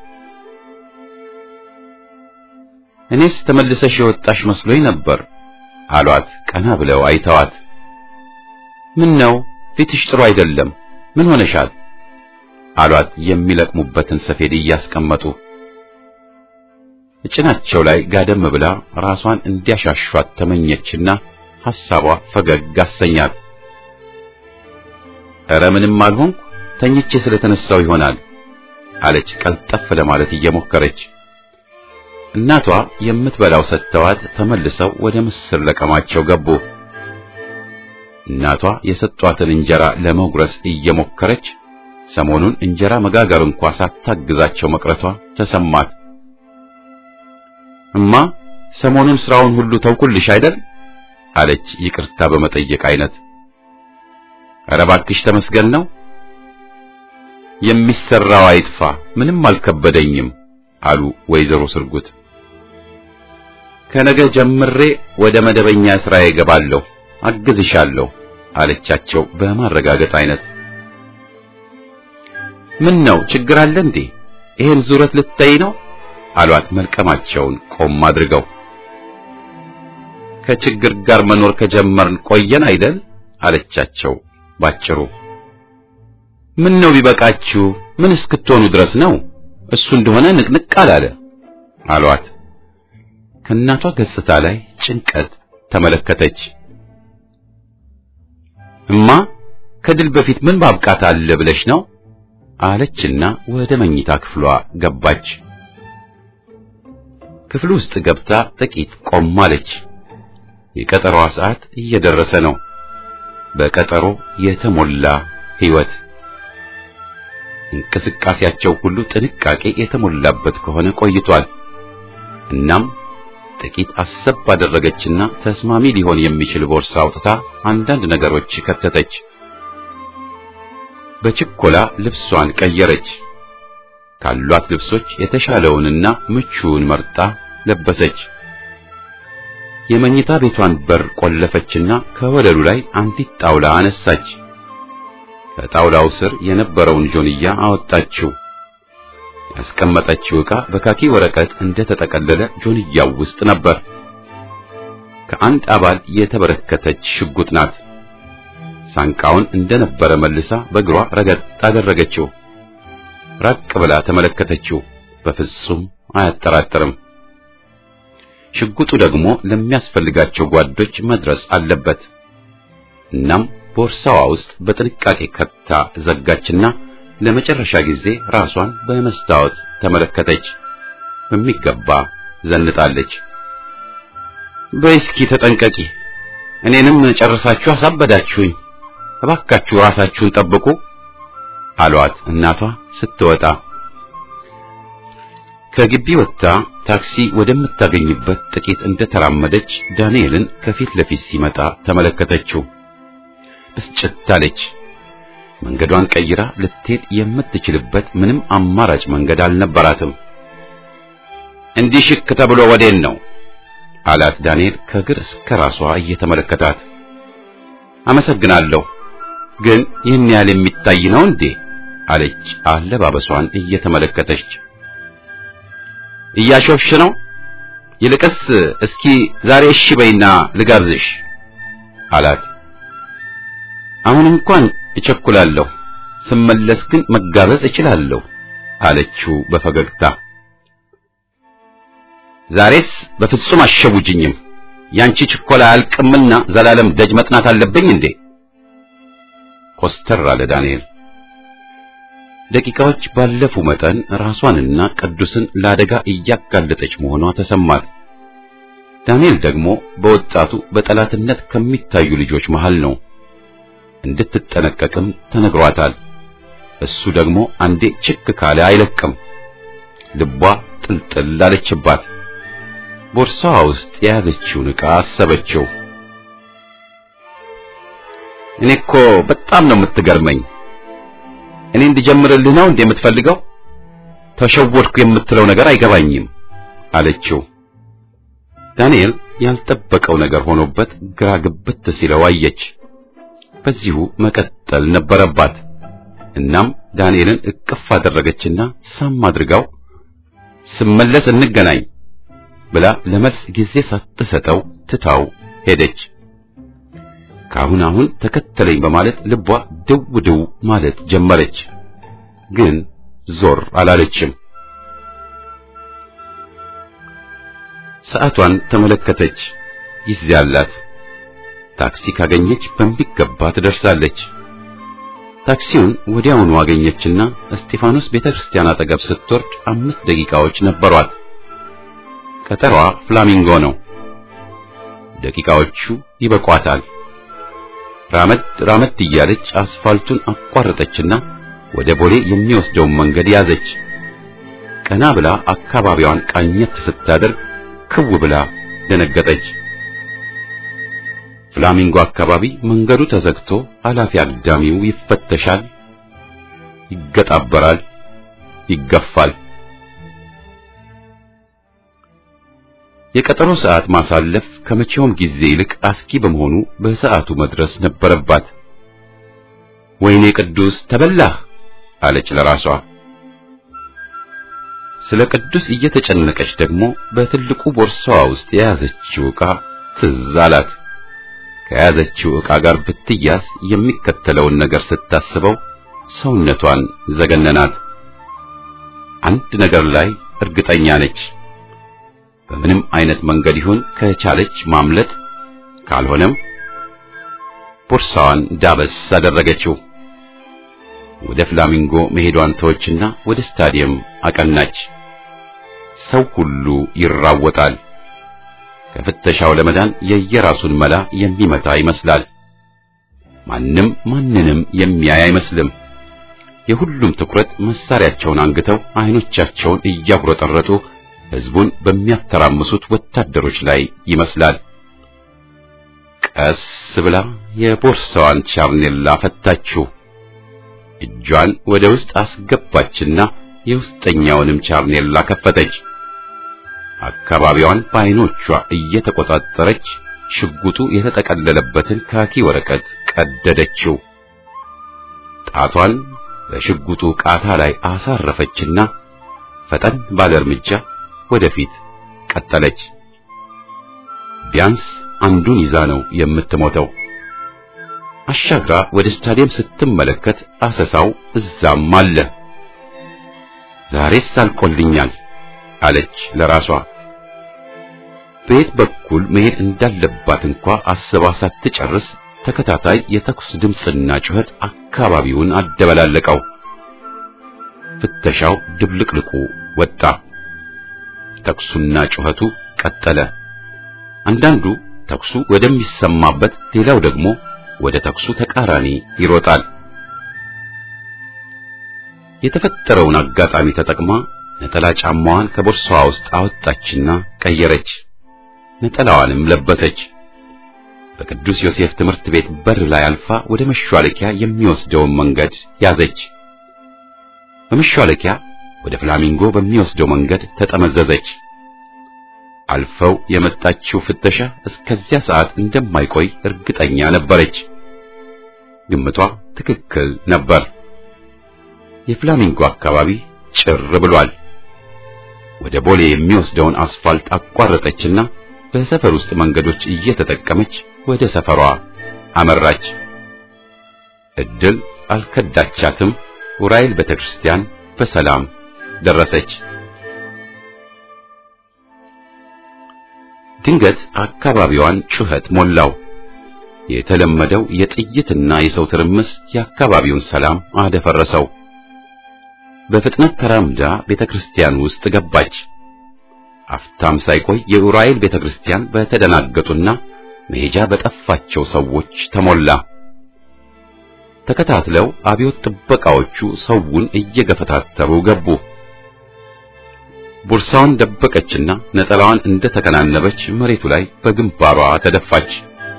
እኔስ ተመልሰሽ የወጣሽ መስሎኝ ነበር አሏት። ቀና ብለው አይተዋት። ምን ነው ፊትሽ ጥሩ አይደለም፣ ምን ሆነሻል አሏት የሚለቅሙበትን ሰፌድ እያስቀመጡ። እጭናቸው ላይ ጋደም ብላ ራሷን እንዲያሻሿት ተመኘችና ሐሳቧ ፈገግ አሰኛት። ኧረ ምንም አልሆንኩ፣ ተኝቼ ስለተነሳው ይሆናል አለች ቀልጠፍ ለማለት እየሞከረች። እናቷ የምትበላው ሰጥተዋት ተመልሰው ወደ ምስር ለቀማቸው ገቡ። እናቷ የሰጧትን እንጀራ ለመጉረስ እየሞከረች ሰሞኑን እንጀራ መጋገር እንኳን ሳታግዛቸው መቅረቷ ተሰማት። እማ ሰሞኑን ስራውን ሁሉ ተውኩልሽ አይደል አለች ይቅርታ በመጠየቅ አይነት። ኧረ እባክሽ ተመስገን ነው፣ የሚሰራው አይጥፋ፣ ምንም አልከበደኝም አሉ ወይዘሮ ስርጉት። ከነገ ጀምሬ ወደ መደበኛ ስራዬ እገባለሁ፣ አግዝሻለሁ አለቻቸው በማረጋገጥ አይነት። ምን ነው ችግር አለ እንዴ? ይሄን ዙረት ልትተይ ነው አሏት መልቀማቸውን ቆም አድርገው። ከችግር ጋር መኖር ከጀመርን ቆየን አይደል አለቻቸው ባጭሩ። ምን ነው ቢበቃችሁ ምን እስክትሆኑ ድረስ ነው? እሱ እንደሆነ ንቅንቅ አላለ አሏት። ከእናቷ ገጽታ ላይ ጭንቀት ተመለከተች። እማ ከድል በፊት ምን ማብቃት አለ ብለሽ ነው አለችና ወደ መኝታ ክፍሏ ገባች። ክፍሉ ውስጥ ገብታ ጥቂት ቆም አለች። የቀጠሮዋ ሰዓት እየደረሰ ነው። በቀጠሮ የተሞላ ሕይወት። እንቅስቃሴያቸው ሁሉ ጥንቃቄ የተሞላበት ከሆነ ቆይቷል። እናም ጥቂት አሰብ ባደረገችና ተስማሚ ሊሆን የሚችል ቦርሳ አውጥታ አንዳንድ ነገሮች ከተተች። በችኮላ ልብሷን ቀየረች። ካሏት ልብሶች የተሻለውንና ምቹውን መርጣ ለበሰች። የመኝታ ቤቷን በር ቆለፈችና ከወለሉ ላይ አንዲት ጣውላ አነሳች። ከጣውላው ስር የነበረውን ጆንያ አወጣችው። ያስቀመጠችው ዕቃ በካኪ ወረቀት እንደተጠቀለለ ጆንያው ውስጥ ነበር። ከአንድ አባል የተበረከተች ሽጉጥ ናት። ሳንቃውን እንደነበረ መልሳ በእግሯ ረገጥ አደረገችው። ራቅ ብላ ተመለከተችው። በፍጹም አያጠራጥርም። ሽጉጡ ደግሞ ለሚያስፈልጋቸው ጓዶች መድረስ አለበት። እናም ቦርሳዋ ውስጥ በጥንቃቄ ከታ ዘጋችና ለመጨረሻ ጊዜ ራሷን በመስታወት ተመለከተች። በሚገባ ዘንጣለች። በእስኪ ተጠንቀቂ፣ እኔንም ጨርሳችሁ አሳበዳችሁኝ፣ እባካችሁ ራሳችሁን ጠብቁ አሏት እናቷ ስትወጣ። ከግቢ ወጥታ ታክሲ ወደምታገኝበት ጥቂት እንደተራመደች ዳንኤልን ከፊት ለፊት ሲመጣ ተመለከተችው። ብስጭት አለች። መንገዷን ቀይራ ልትሄድ የምትችልበት ምንም አማራጭ መንገድ አልነበራትም። እንዲህ ሽክ ተብሎ ወዴን ነው አላት ዳንኤል ከግር እስከ ራሷ እየተመለከታት። አመሰግናለሁ፣ ግን ይህን ያህል የሚታይ ነው እንዴ አለች አለባበሷን እየተመለከተች። እያሾፍሽ ነው? ይልቅስ እስኪ ዛሬ እሺ በይና ልጋብዝሽ አላት። አሁን እንኳን እቸኩላለሁ፣ ስመለስ ግን መጋበዝ እችላለሁ አለችው በፈገግታ። ዛሬስ በፍጹም አሸውጅኝም፣ ያንቺ ችኮላ አልቅምና ዘላለም ደጅ መጥናት አለብኝ እንዴ? ኮስተር አለ ዳንኤል። ደቂቃዎች ባለፉ መጠን ራሷንና ቅዱስን ለአደጋ እያጋለጠች መሆኗ ተሰማት። ዳንኤል ደግሞ በወጣቱ በጠላትነት ከሚታዩ ልጆች መሃል ነው። እንድትጠነቀቅም ተነግሯታል። እሱ ደግሞ አንዴ ችክ ካለ አይለቅም። ልቧ ጥልጥል አለችባት። ቦርሳዋ ውስጥ የያዘችውን ዕቃ አሰበችው። እኔ እኮ በጣም ነው የምትገርመኝ። እኔ እንድጀምርልህ ነው እንደምትፈልገው? ተሸወድኩ የምትለው ነገር አይገባኝም አለችው። ዳንኤል ያልጠበቀው ነገር ሆኖበት ግራ ግብት ሲለው አየች። በዚሁ መቀጠል ነበረባት። እናም ዳንኤልን እቅፍ አደረገችና ሳም አድርጋው ስመለስ እንገናኝ ብላ ለመልስ ጊዜ ሳትሰጠው ትታው ሄደች። ካሁን አሁን ተከተለኝ በማለት ልቧ ድው ድው ማለት ጀመረች። ግን ዞር አላለችም። ሰዓቷን ተመለከተች። ጊዜ አላት። ታክሲ ካገኘች በሚገባ ትደርሳለች። ታክሲውን ወዲያውኑ አገኘችና እስጢፋኖስ ቤተክርስቲያን አጠገብ ስትወርድ 5 ደቂቃዎች ነበሯት። ቀጠሯ ፍላሚንጎ ነው። ደቂቃዎቹ ይበቋታል። ራመድ እያለች አስፋልቱን አቋረጠችና ወደ ቦሌ የሚወስደውን መንገድ ያዘች። ቀና ብላ አካባቢዋን ቃኘት ስታደርግ ክው ብላ ደነገጠች። ፍላሚንጎ አካባቢ መንገዱ ተዘግቶ አላፊ አግዳሚው ይፈተሻል፣ ይገጣበራል፣ ይገፋል። የቀጠሮ ሰዓት ማሳለፍ ከመቼውም ጊዜ ይልቅ አስኪ በመሆኑ በሰዓቱ መድረስ ነበረባት። ወይኔ ቅዱስ ተበላህ አለች ለራሷ። ስለ ቅዱስ እየተጨነቀች ደግሞ በትልቁ ቦርሳዋ ውስጥ የያዘችው ዕቃ ትዝ አላት። ከያዘችው ዕቃ ጋር ብትያዝ የሚከተለውን ነገር ስታስበው ሰውነቷን ዘገነናት። አንድ ነገር ላይ እርግጠኛ ነች። በምንም አይነት መንገድ ይሁን ከቻለች ማምለጥ፣ ካልሆነም ቦርሳዋን ዳበስ አደረገችው። ወደ ፍላሚንጎ መሄዷን ተወችና ወደ ስታዲየም አቀናች። ሰው ሁሉ ይራወጣል። ከፍተሻው ለመዳን የየራሱን መላ የሚመታ ይመስላል። ማንም ማንንም የሚያይ አይመስልም። የሁሉም ትኩረት መሳሪያቸውን አንግተው አይኖቻቸውን እያጉረጠረጡ ሕዝቡን በሚያተራምሱት ወታደሮች ላይ ይመስላል። ቀስ ብላ የቦርሳዋን ቻርኔላ ፈታችው። እጇን ወደ ውስጥ አስገባችና የውስጠኛውንም ቻርኔላ ከፈተች። አካባቢዋን በዓይኖቿ እየተቆጣጠረች ሽጉጡ የተጠቀለለበትን ካኪ ወረቀት ቀደደችው። ጣቷን በሽጉጡ ቃታ ላይ አሳረፈችና ፈጠን ባለ እርምጃ ወደፊት ቀጠለች። ቢያንስ አንዱን ይዛ ነው የምትሞተው። አሻግራ ወደ ስታዲየም ስትመለከት አሰሳው እዛም አለ። ዛሬስ አልቆልኛል አለች ለራሷ። በየት በኩል መሄድ እንዳለባት እንኳ አስባ ሳትጨርስ ተከታታይ የተኩስ ድምፅና ጩኸት አካባቢውን አደበላለቀው። ፍተሻው ድብልቅልቁ ወጣ። ተኩሱና ጩኸቱ ቀጠለ። አንዳንዱ ተኩሱ ወደሚሰማበት፣ ሌላው ደግሞ ወደ ተኩሱ ተቃራኒ ይሮጣል። የተፈጠረውን አጋጣሚ ተጠቅማ ነጠላ ጫማዋን ከቦርሳዋ ውስጥ አወጣችና ቀየረች። ነጠላዋንም ለበሰች። በቅዱስ ዮሴፍ ትምህርት ቤት በር ላይ አልፋ ወደ መሿለኪያ የሚወስደውን መንገድ ያዘች። በመሿለኪያ ወደ ፍላሚንጎ በሚወስደው መንገድ ተጠመዘዘች። አልፈው የመጣችው ፍተሻ እስከዚያ ሰዓት እንደማይቆይ እርግጠኛ ነበረች። ግምቷ ትክክል ነበር። የፍላሚንጎ አካባቢ ጭር ብሏል። ወደ ቦሌ የሚወስደውን አስፋልት አቋረጠችና በሰፈር ውስጥ መንገዶች እየተጠቀመች ወደ ሰፈሯ አመራች። እድል አልከዳቻትም። ኡራኤል ቤተክርስቲያን በሰላም ደረሰች። ድንገት አካባቢዋን ጩኸት ሞላው። የተለመደው የጥይትና የሰው ትርምስ የአካባቢውን ሰላም አደፈረሰው። በፍጥነት ተራምዳ ቤተክርስቲያን ውስጥ ገባች። አፍታም ሳይቆይ የኡራኤል ቤተክርስቲያን በተደናገጡና መሄጃ በጠፋቸው ሰዎች ተሞላ። ተከታትለው አብዮት ጥበቃዎቹ ሰውን እየገፈታተሩ ገቡ። ቦርሳዋን ደበቀችና ነጠላዋን እንደተከናነበች መሬቱ ላይ በግንባሯ ተደፋች።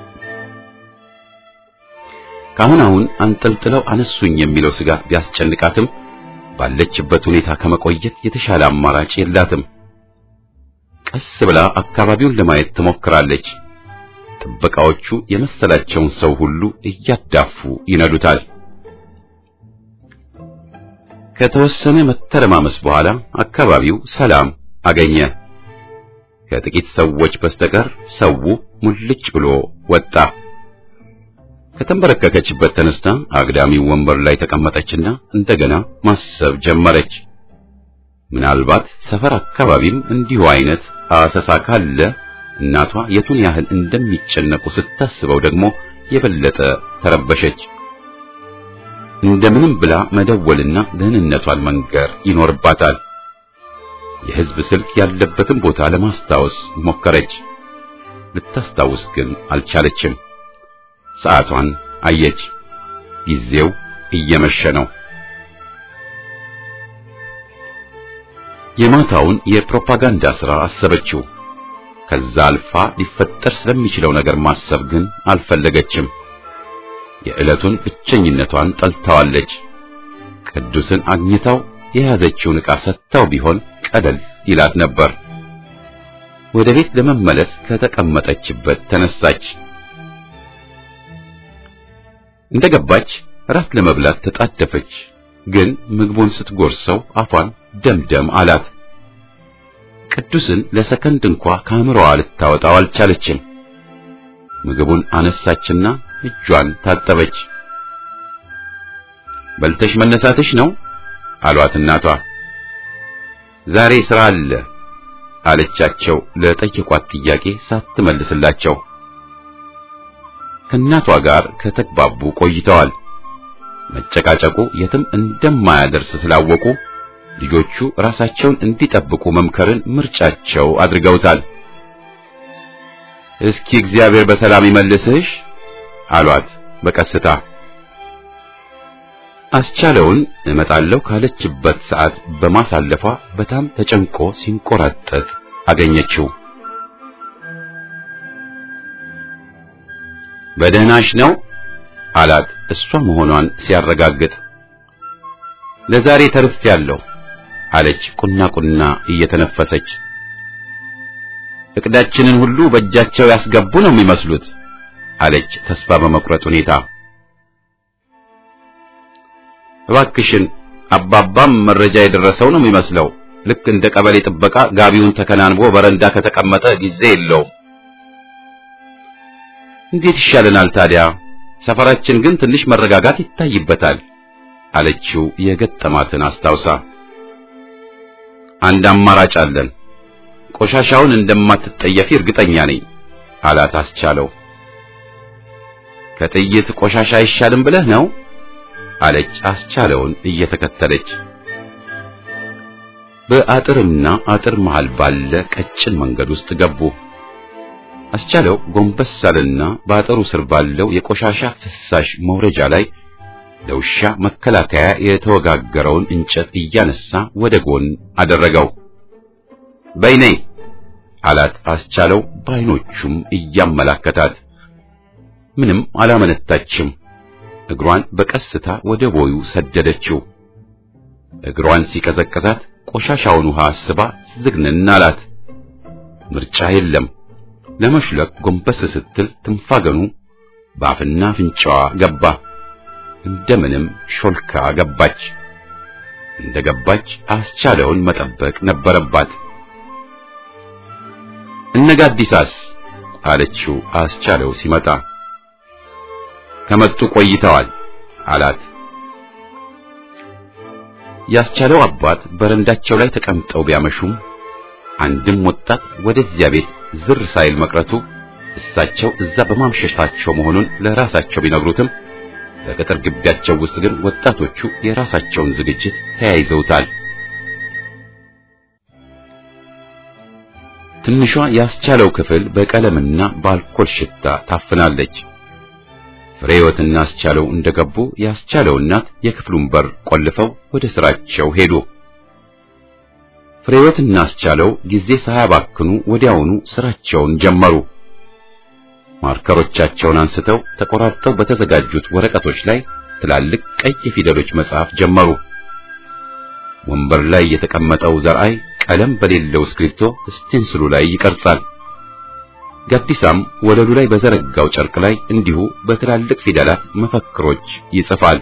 ካሁን አንጠልጥለው አነሱኝ የሚለው ስጋት ቢያስጨንቃትም ባለችበት ሁኔታ ከመቆየት የተሻለ አማራጭ የላትም። ቀስ ብላ አካባቢውን ለማየት ትሞክራለች። ጥበቃዎቹ የመሰላቸውን ሰው ሁሉ እያዳፉ ይነዱታል። ከተወሰነ መተረማመስ በኋላ አካባቢው ሰላም አገኘ። ከጥቂት ሰዎች በስተቀር ሰው ሙልጭ ብሎ ወጣ። ከተንበረከከችበት ተነስታ አግዳሚው ወንበር ላይ ተቀመጠችና እንደገና ማሰብ ጀመረች። ምናልባት ሰፈር አካባቢም እንዲሁ አይነት አሰሳ ካለ እናቷ የቱን ያህል እንደሚጨነቁ ስታስበው ደግሞ የበለጠ ተረበሸች። እንደምንም ብላ መደወልና ደህንነቷን መንገር ይኖርባታል። የሕዝብ ስልክ ያለበትን ቦታ ለማስታወስ ሞከረች። ልታስታውስ ግን አልቻለችም። ሰዓቷን አየች። ጊዜው እየመሸ ነው። የማታውን የፕሮፓጋንዳ ሥራ አሰበችው። ከዛ አልፋ ሊፈጠር ስለሚችለው ነገር ማሰብ ግን አልፈለገችም። የዕለቱን ብቸኝነቷን ጠልታዋለች። ቅዱስን አግኝታው የያዘችውን ዕቃ ሰጥታው ቢሆን ቀለል ይላት ነበር። ወደ ቤት ለመመለስ ከተቀመጠችበት ተነሳች። እንደገባች ራት ለመብላት ተጣደፈች። ግን ምግቡን ስትጎርሰው አፏን ደምደም አላት። ቅዱስን ለሰከንድ እንኳ ከአእምሮዋ ልታወጣው አልቻለችም። ምግቡን አነሳችና እጇን ታጠበች። በልተሽ መነሳትሽ ነው አሏት እናቷ። ዛሬ ስራ አለ አለቻቸው ለጠየቋት ጥያቄ ሳትመልስላቸው። ከእናቷ ጋር ከተግባቡ ቆይተዋል። መጨቃጨቁ የትም እንደማያደርስ ስላወቁ ልጆቹ ራሳቸውን እንዲጠብቁ መምከርን ምርጫቸው አድርገውታል። እስኪ እግዚአብሔር በሰላም ይመልስሽ አሏት በቀስታ። አስቻለውን እመጣለሁ ካለችበት ሰዓት በማሳለፏ በጣም ተጨንቆ ሲንቆራጠጥ አገኘችው። በደህናሽ ነው አላት እሷ መሆኗን ሲያረጋግጥ። ለዛሬ ተርፌያለሁ አለች ቁና ቁና እየተነፈሰች። እቅዳችንን ሁሉ በእጃቸው ያስገቡ ነው የሚመስሉት አለች ተስፋ በመቁረጥ ሁኔታ። እባክሽን አባባም መረጃ የደረሰው ነው የሚመስለው። ልክ እንደ ቀበሌ ጥበቃ ጋቢውን ተከናንቦ በረንዳ ከተቀመጠ ጊዜ የለውም። እንዴት ይሻለናል ታዲያ? ሰፈራችን ግን ትንሽ መረጋጋት ይታይበታል አለችው የገጠማትን አስታውሳ። አንድ አማራጭ አለን። ቆሻሻውን እንደማትጠየፊ እርግጠኛ ነኝ አላት አስቻለው። ከጥይት ቆሻሻ አይሻልም ብለህ ነው አለች አስቻለውን እየተከተለች። በአጥርና አጥር መሃል ባለ ቀጭን መንገድ ውስጥ ገቡ። አስቻለው ጎንበስ አለና በአጥሩ ስር ባለው የቆሻሻ ፍሳሽ መውረጃ ላይ ለውሻ መከላከያ የተወጋገረውን እንጨት እያነሳ ወደ ጎን አደረገው። በይኔ አላት አስቻለው በዓይኖቹም እያመላከታት። ምንም አላመነታችም። እግሯን በቀስታ ወደ ቦዩ ሰደደችው። እግሯን ሲቀዘቅዛት ቆሻሻውን ውሃ አስባ ዝግነን አላት። ምርጫ የለም። ለመሽለቅ ጎንበስ ስትል ትንፋገኑ ባፍና ፍንጫዋ ገባ። እንደምንም ሾልካ ገባች። እንደገባች አስቻለውን መጠበቅ ነበረባት። እነጋዲሳስ አለችው አስቻለው ሲመጣ። ከመጡ ቆይተዋል አላት። ያስቻለው አባት በረንዳቸው ላይ ተቀምጠው ቢያመሹም አንድም ወጣት ወደዚያ ቤት ዝር ሳይል መቅረቱ እሳቸው እዛ በማምሸታቸው መሆኑን ለራሳቸው ቢነግሩትም በቅጥር ግቢያቸው ውስጥ ግን ወጣቶቹ የራሳቸውን ዝግጅት ተያይዘውታል። ትንሿ ያስቻለው ክፍል በቀለምና በአልኮል ሽታ ታፍናለች። ፍሬህይወትና አስቻለው እንደገቡ ያስቻለው እናት የክፍሉን በር ቆልፈው ወደ ስራቸው ሄዱ። ፍሬህይወትና አስቻለው ጊዜ ሳያባክኑ ወዲያውኑ ስራቸውን ጀመሩ። ማርከሮቻቸውን አንስተው ተቆራርጠው በተዘጋጁት ወረቀቶች ላይ ትላልቅ ቀይ ፊደሎች መጻፍ ጀመሩ። ወንበር ላይ የተቀመጠው ዘርአይ ቀለም በሌለው እስክሪብቶ ስቴንስሉ ላይ ይቀርጻል። ጋዲሳም ወለሉ ላይ በዘረጋው ጨርቅ ላይ እንዲሁ በትላልቅ ፊደላት መፈክሮች ይጽፋል።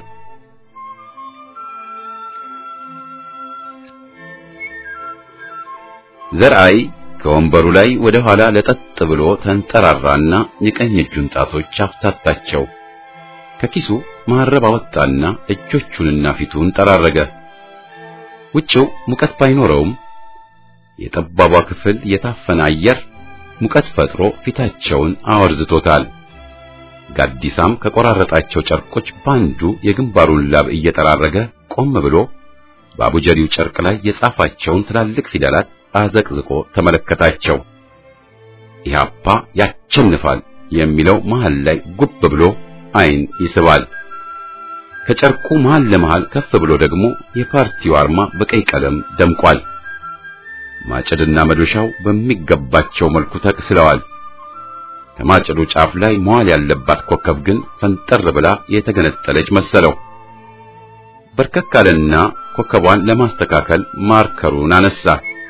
ዘርአይ ከወንበሩ ላይ ወደ ኋላ ለጠጥ ብሎ ተንጠራራና የቀኝ እጁን ጣቶች አፍታታቸው። ከኪሱ ማረብ አወጣና እጆቹንና ፊቱን ጠራረገ። ውጭው ሙቀት ባይኖረውም የጠባቧ ክፍል የታፈነ አየር ሙቀት ፈጥሮ ፊታቸውን አወርዝቶታል። ጋዲሳም ከቆራረጣቸው ጨርቆች ባንዱ የግንባሩን ላብ እየጠራረገ ቆም ብሎ በአቡጀሪው ጨርቅ ላይ የጻፋቸውን ትላልቅ ፊደላት አዘቅዝቆ ተመለከታቸው። ኢህአፓ ያቸንፋል የሚለው መሃል ላይ ጉብ ብሎ አይን ይስባል። ከጨርቁ መሃል ለመሃል ከፍ ብሎ ደግሞ የፓርቲው አርማ በቀይ ቀለም ደምቋል። ማጭድና መዶሻው በሚገባቸው መልኩ ተቅስለዋል። ከማጭዱ ጫፍ ላይ መዋል ያለባት ኮከብ ግን ፈንጠር ብላ የተገነጠለች መሰለው። በርከካለና ኮከቧን ለማስተካከል ማርከሩን አነሳ።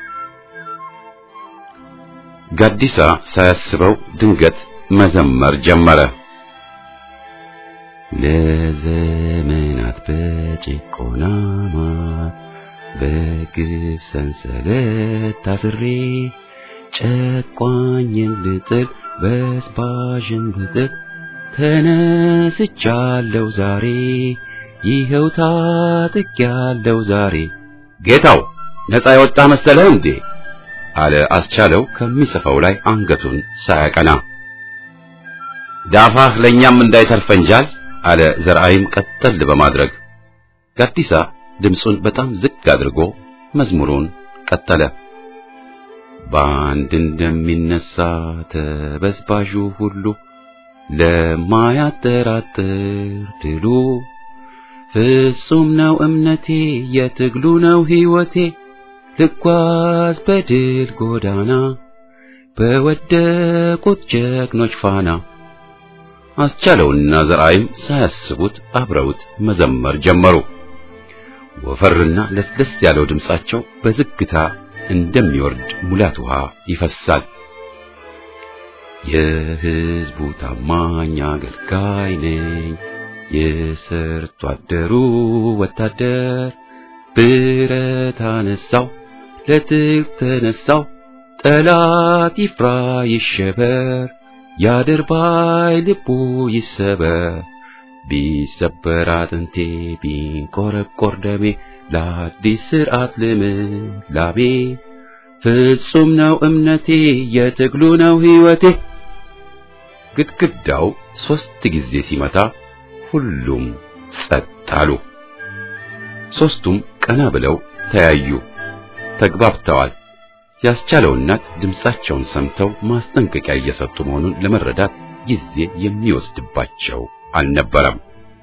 ጋዲሳ ሳያስበው ድንገት መዘመር ጀመረ። ለዘመናት በጭቆና ማጥ በግፍ ሰንሰለት ታስሬ ጨቋኝን ልጥል በስባዥን ልጥል ተነስቻለሁ ዛሬ ይኸው ታጥቄያለሁ ዛሬ። ጌታው ነፃ የወጣ መሰለህ እንዴ? አለ አስቻለው ከሚጽፈው ላይ አንገቱን ሳያቀና። ዳፋህ ለኛም እንዳይተርፈንጃል አለ ዘርአይም ቀጠል በማድረግ። ጋዲሳ ድምፁን በጣም ዝቅ አድርጎ መዝሙሩን ቀጠለ። በአንድ እንደሚነሳ ተበዝባዡ ሁሉ ለማያጠራጥር ድሉ ፍጹም ነው እምነቴ የትግሉ ነው ሕይወቴ ልጓዝ በድል ጎዳና በወደቁት ጀግኖች ፋና። አስቻለውና ዘርአይም ሳያስቡት አብረውት መዘመር ጀመሩ። ወፈርና ለስለስ ያለው ድምጻቸው በዝግታ እንደሚወርድ ሙላት ውሃ ይፈሳል። የሕዝቡ ታማኝ አገልጋይ ነኝ የሰርቶ አደሩ ወታደር ብረት አነሳው ለትግል ተነሳው ጠላት ይፍራ ይሸበር ያድርባይ ልቡ ይሰበር ቢሰበር አጥንቴ ቢንቆረቆር ደሜ ለአዲስ ሥርዓት ልምላሜ ፍጹም ነው እምነቴ የትግሉ ነው ሕይወቴ። ግድግዳው 3 ጊዜ ሲመታ ሁሉም ጸጥ አሉ። ሦስቱም ቀና ብለው ተያዩ። ተግባብተዋል። ያስቻለው እናት ድምጻቸውን ሰምተው ማስጠንቀቂያ እየሰጡ መሆኑን ለመረዳት ጊዜ የሚወስድባቸው አልነበረም።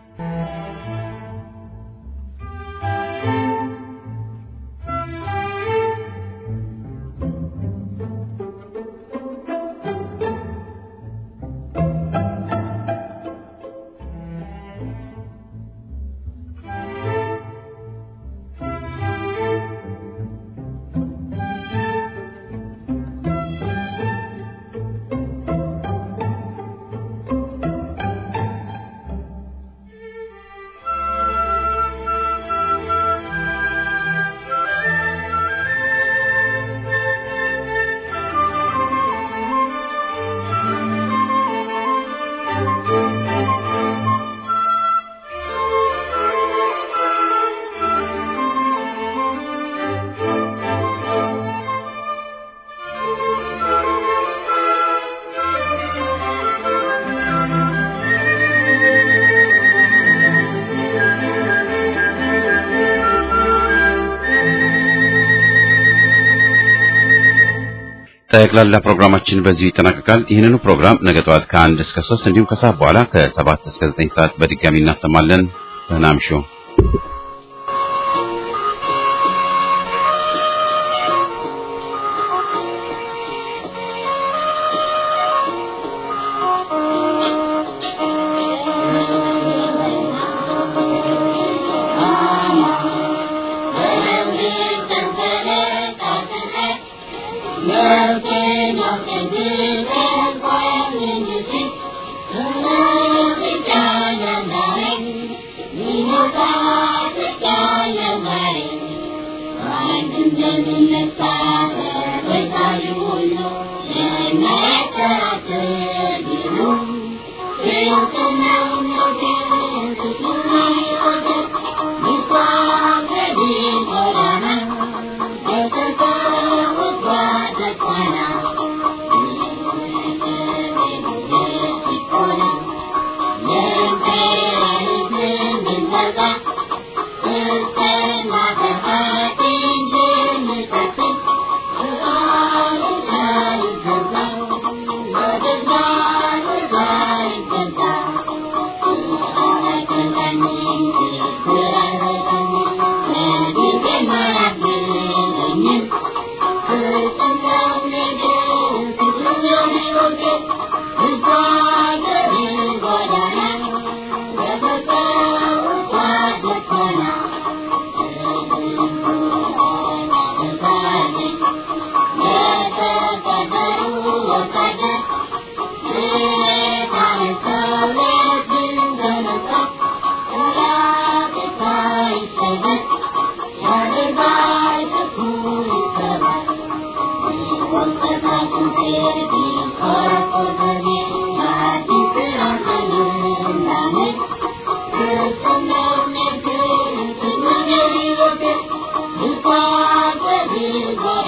ጠቅላላ ፕሮግራማችን በዚህ ይጠናቀቃል። ይህንኑ ፕሮግራም ነገ ጠዋት ከ1 እስከ 3 እንዲሁም ከሰዓት በኋላ ከ7 እስከ 9 ሰዓት በድጋሚ እናሰማለን። ደህና እምሹ። Bye.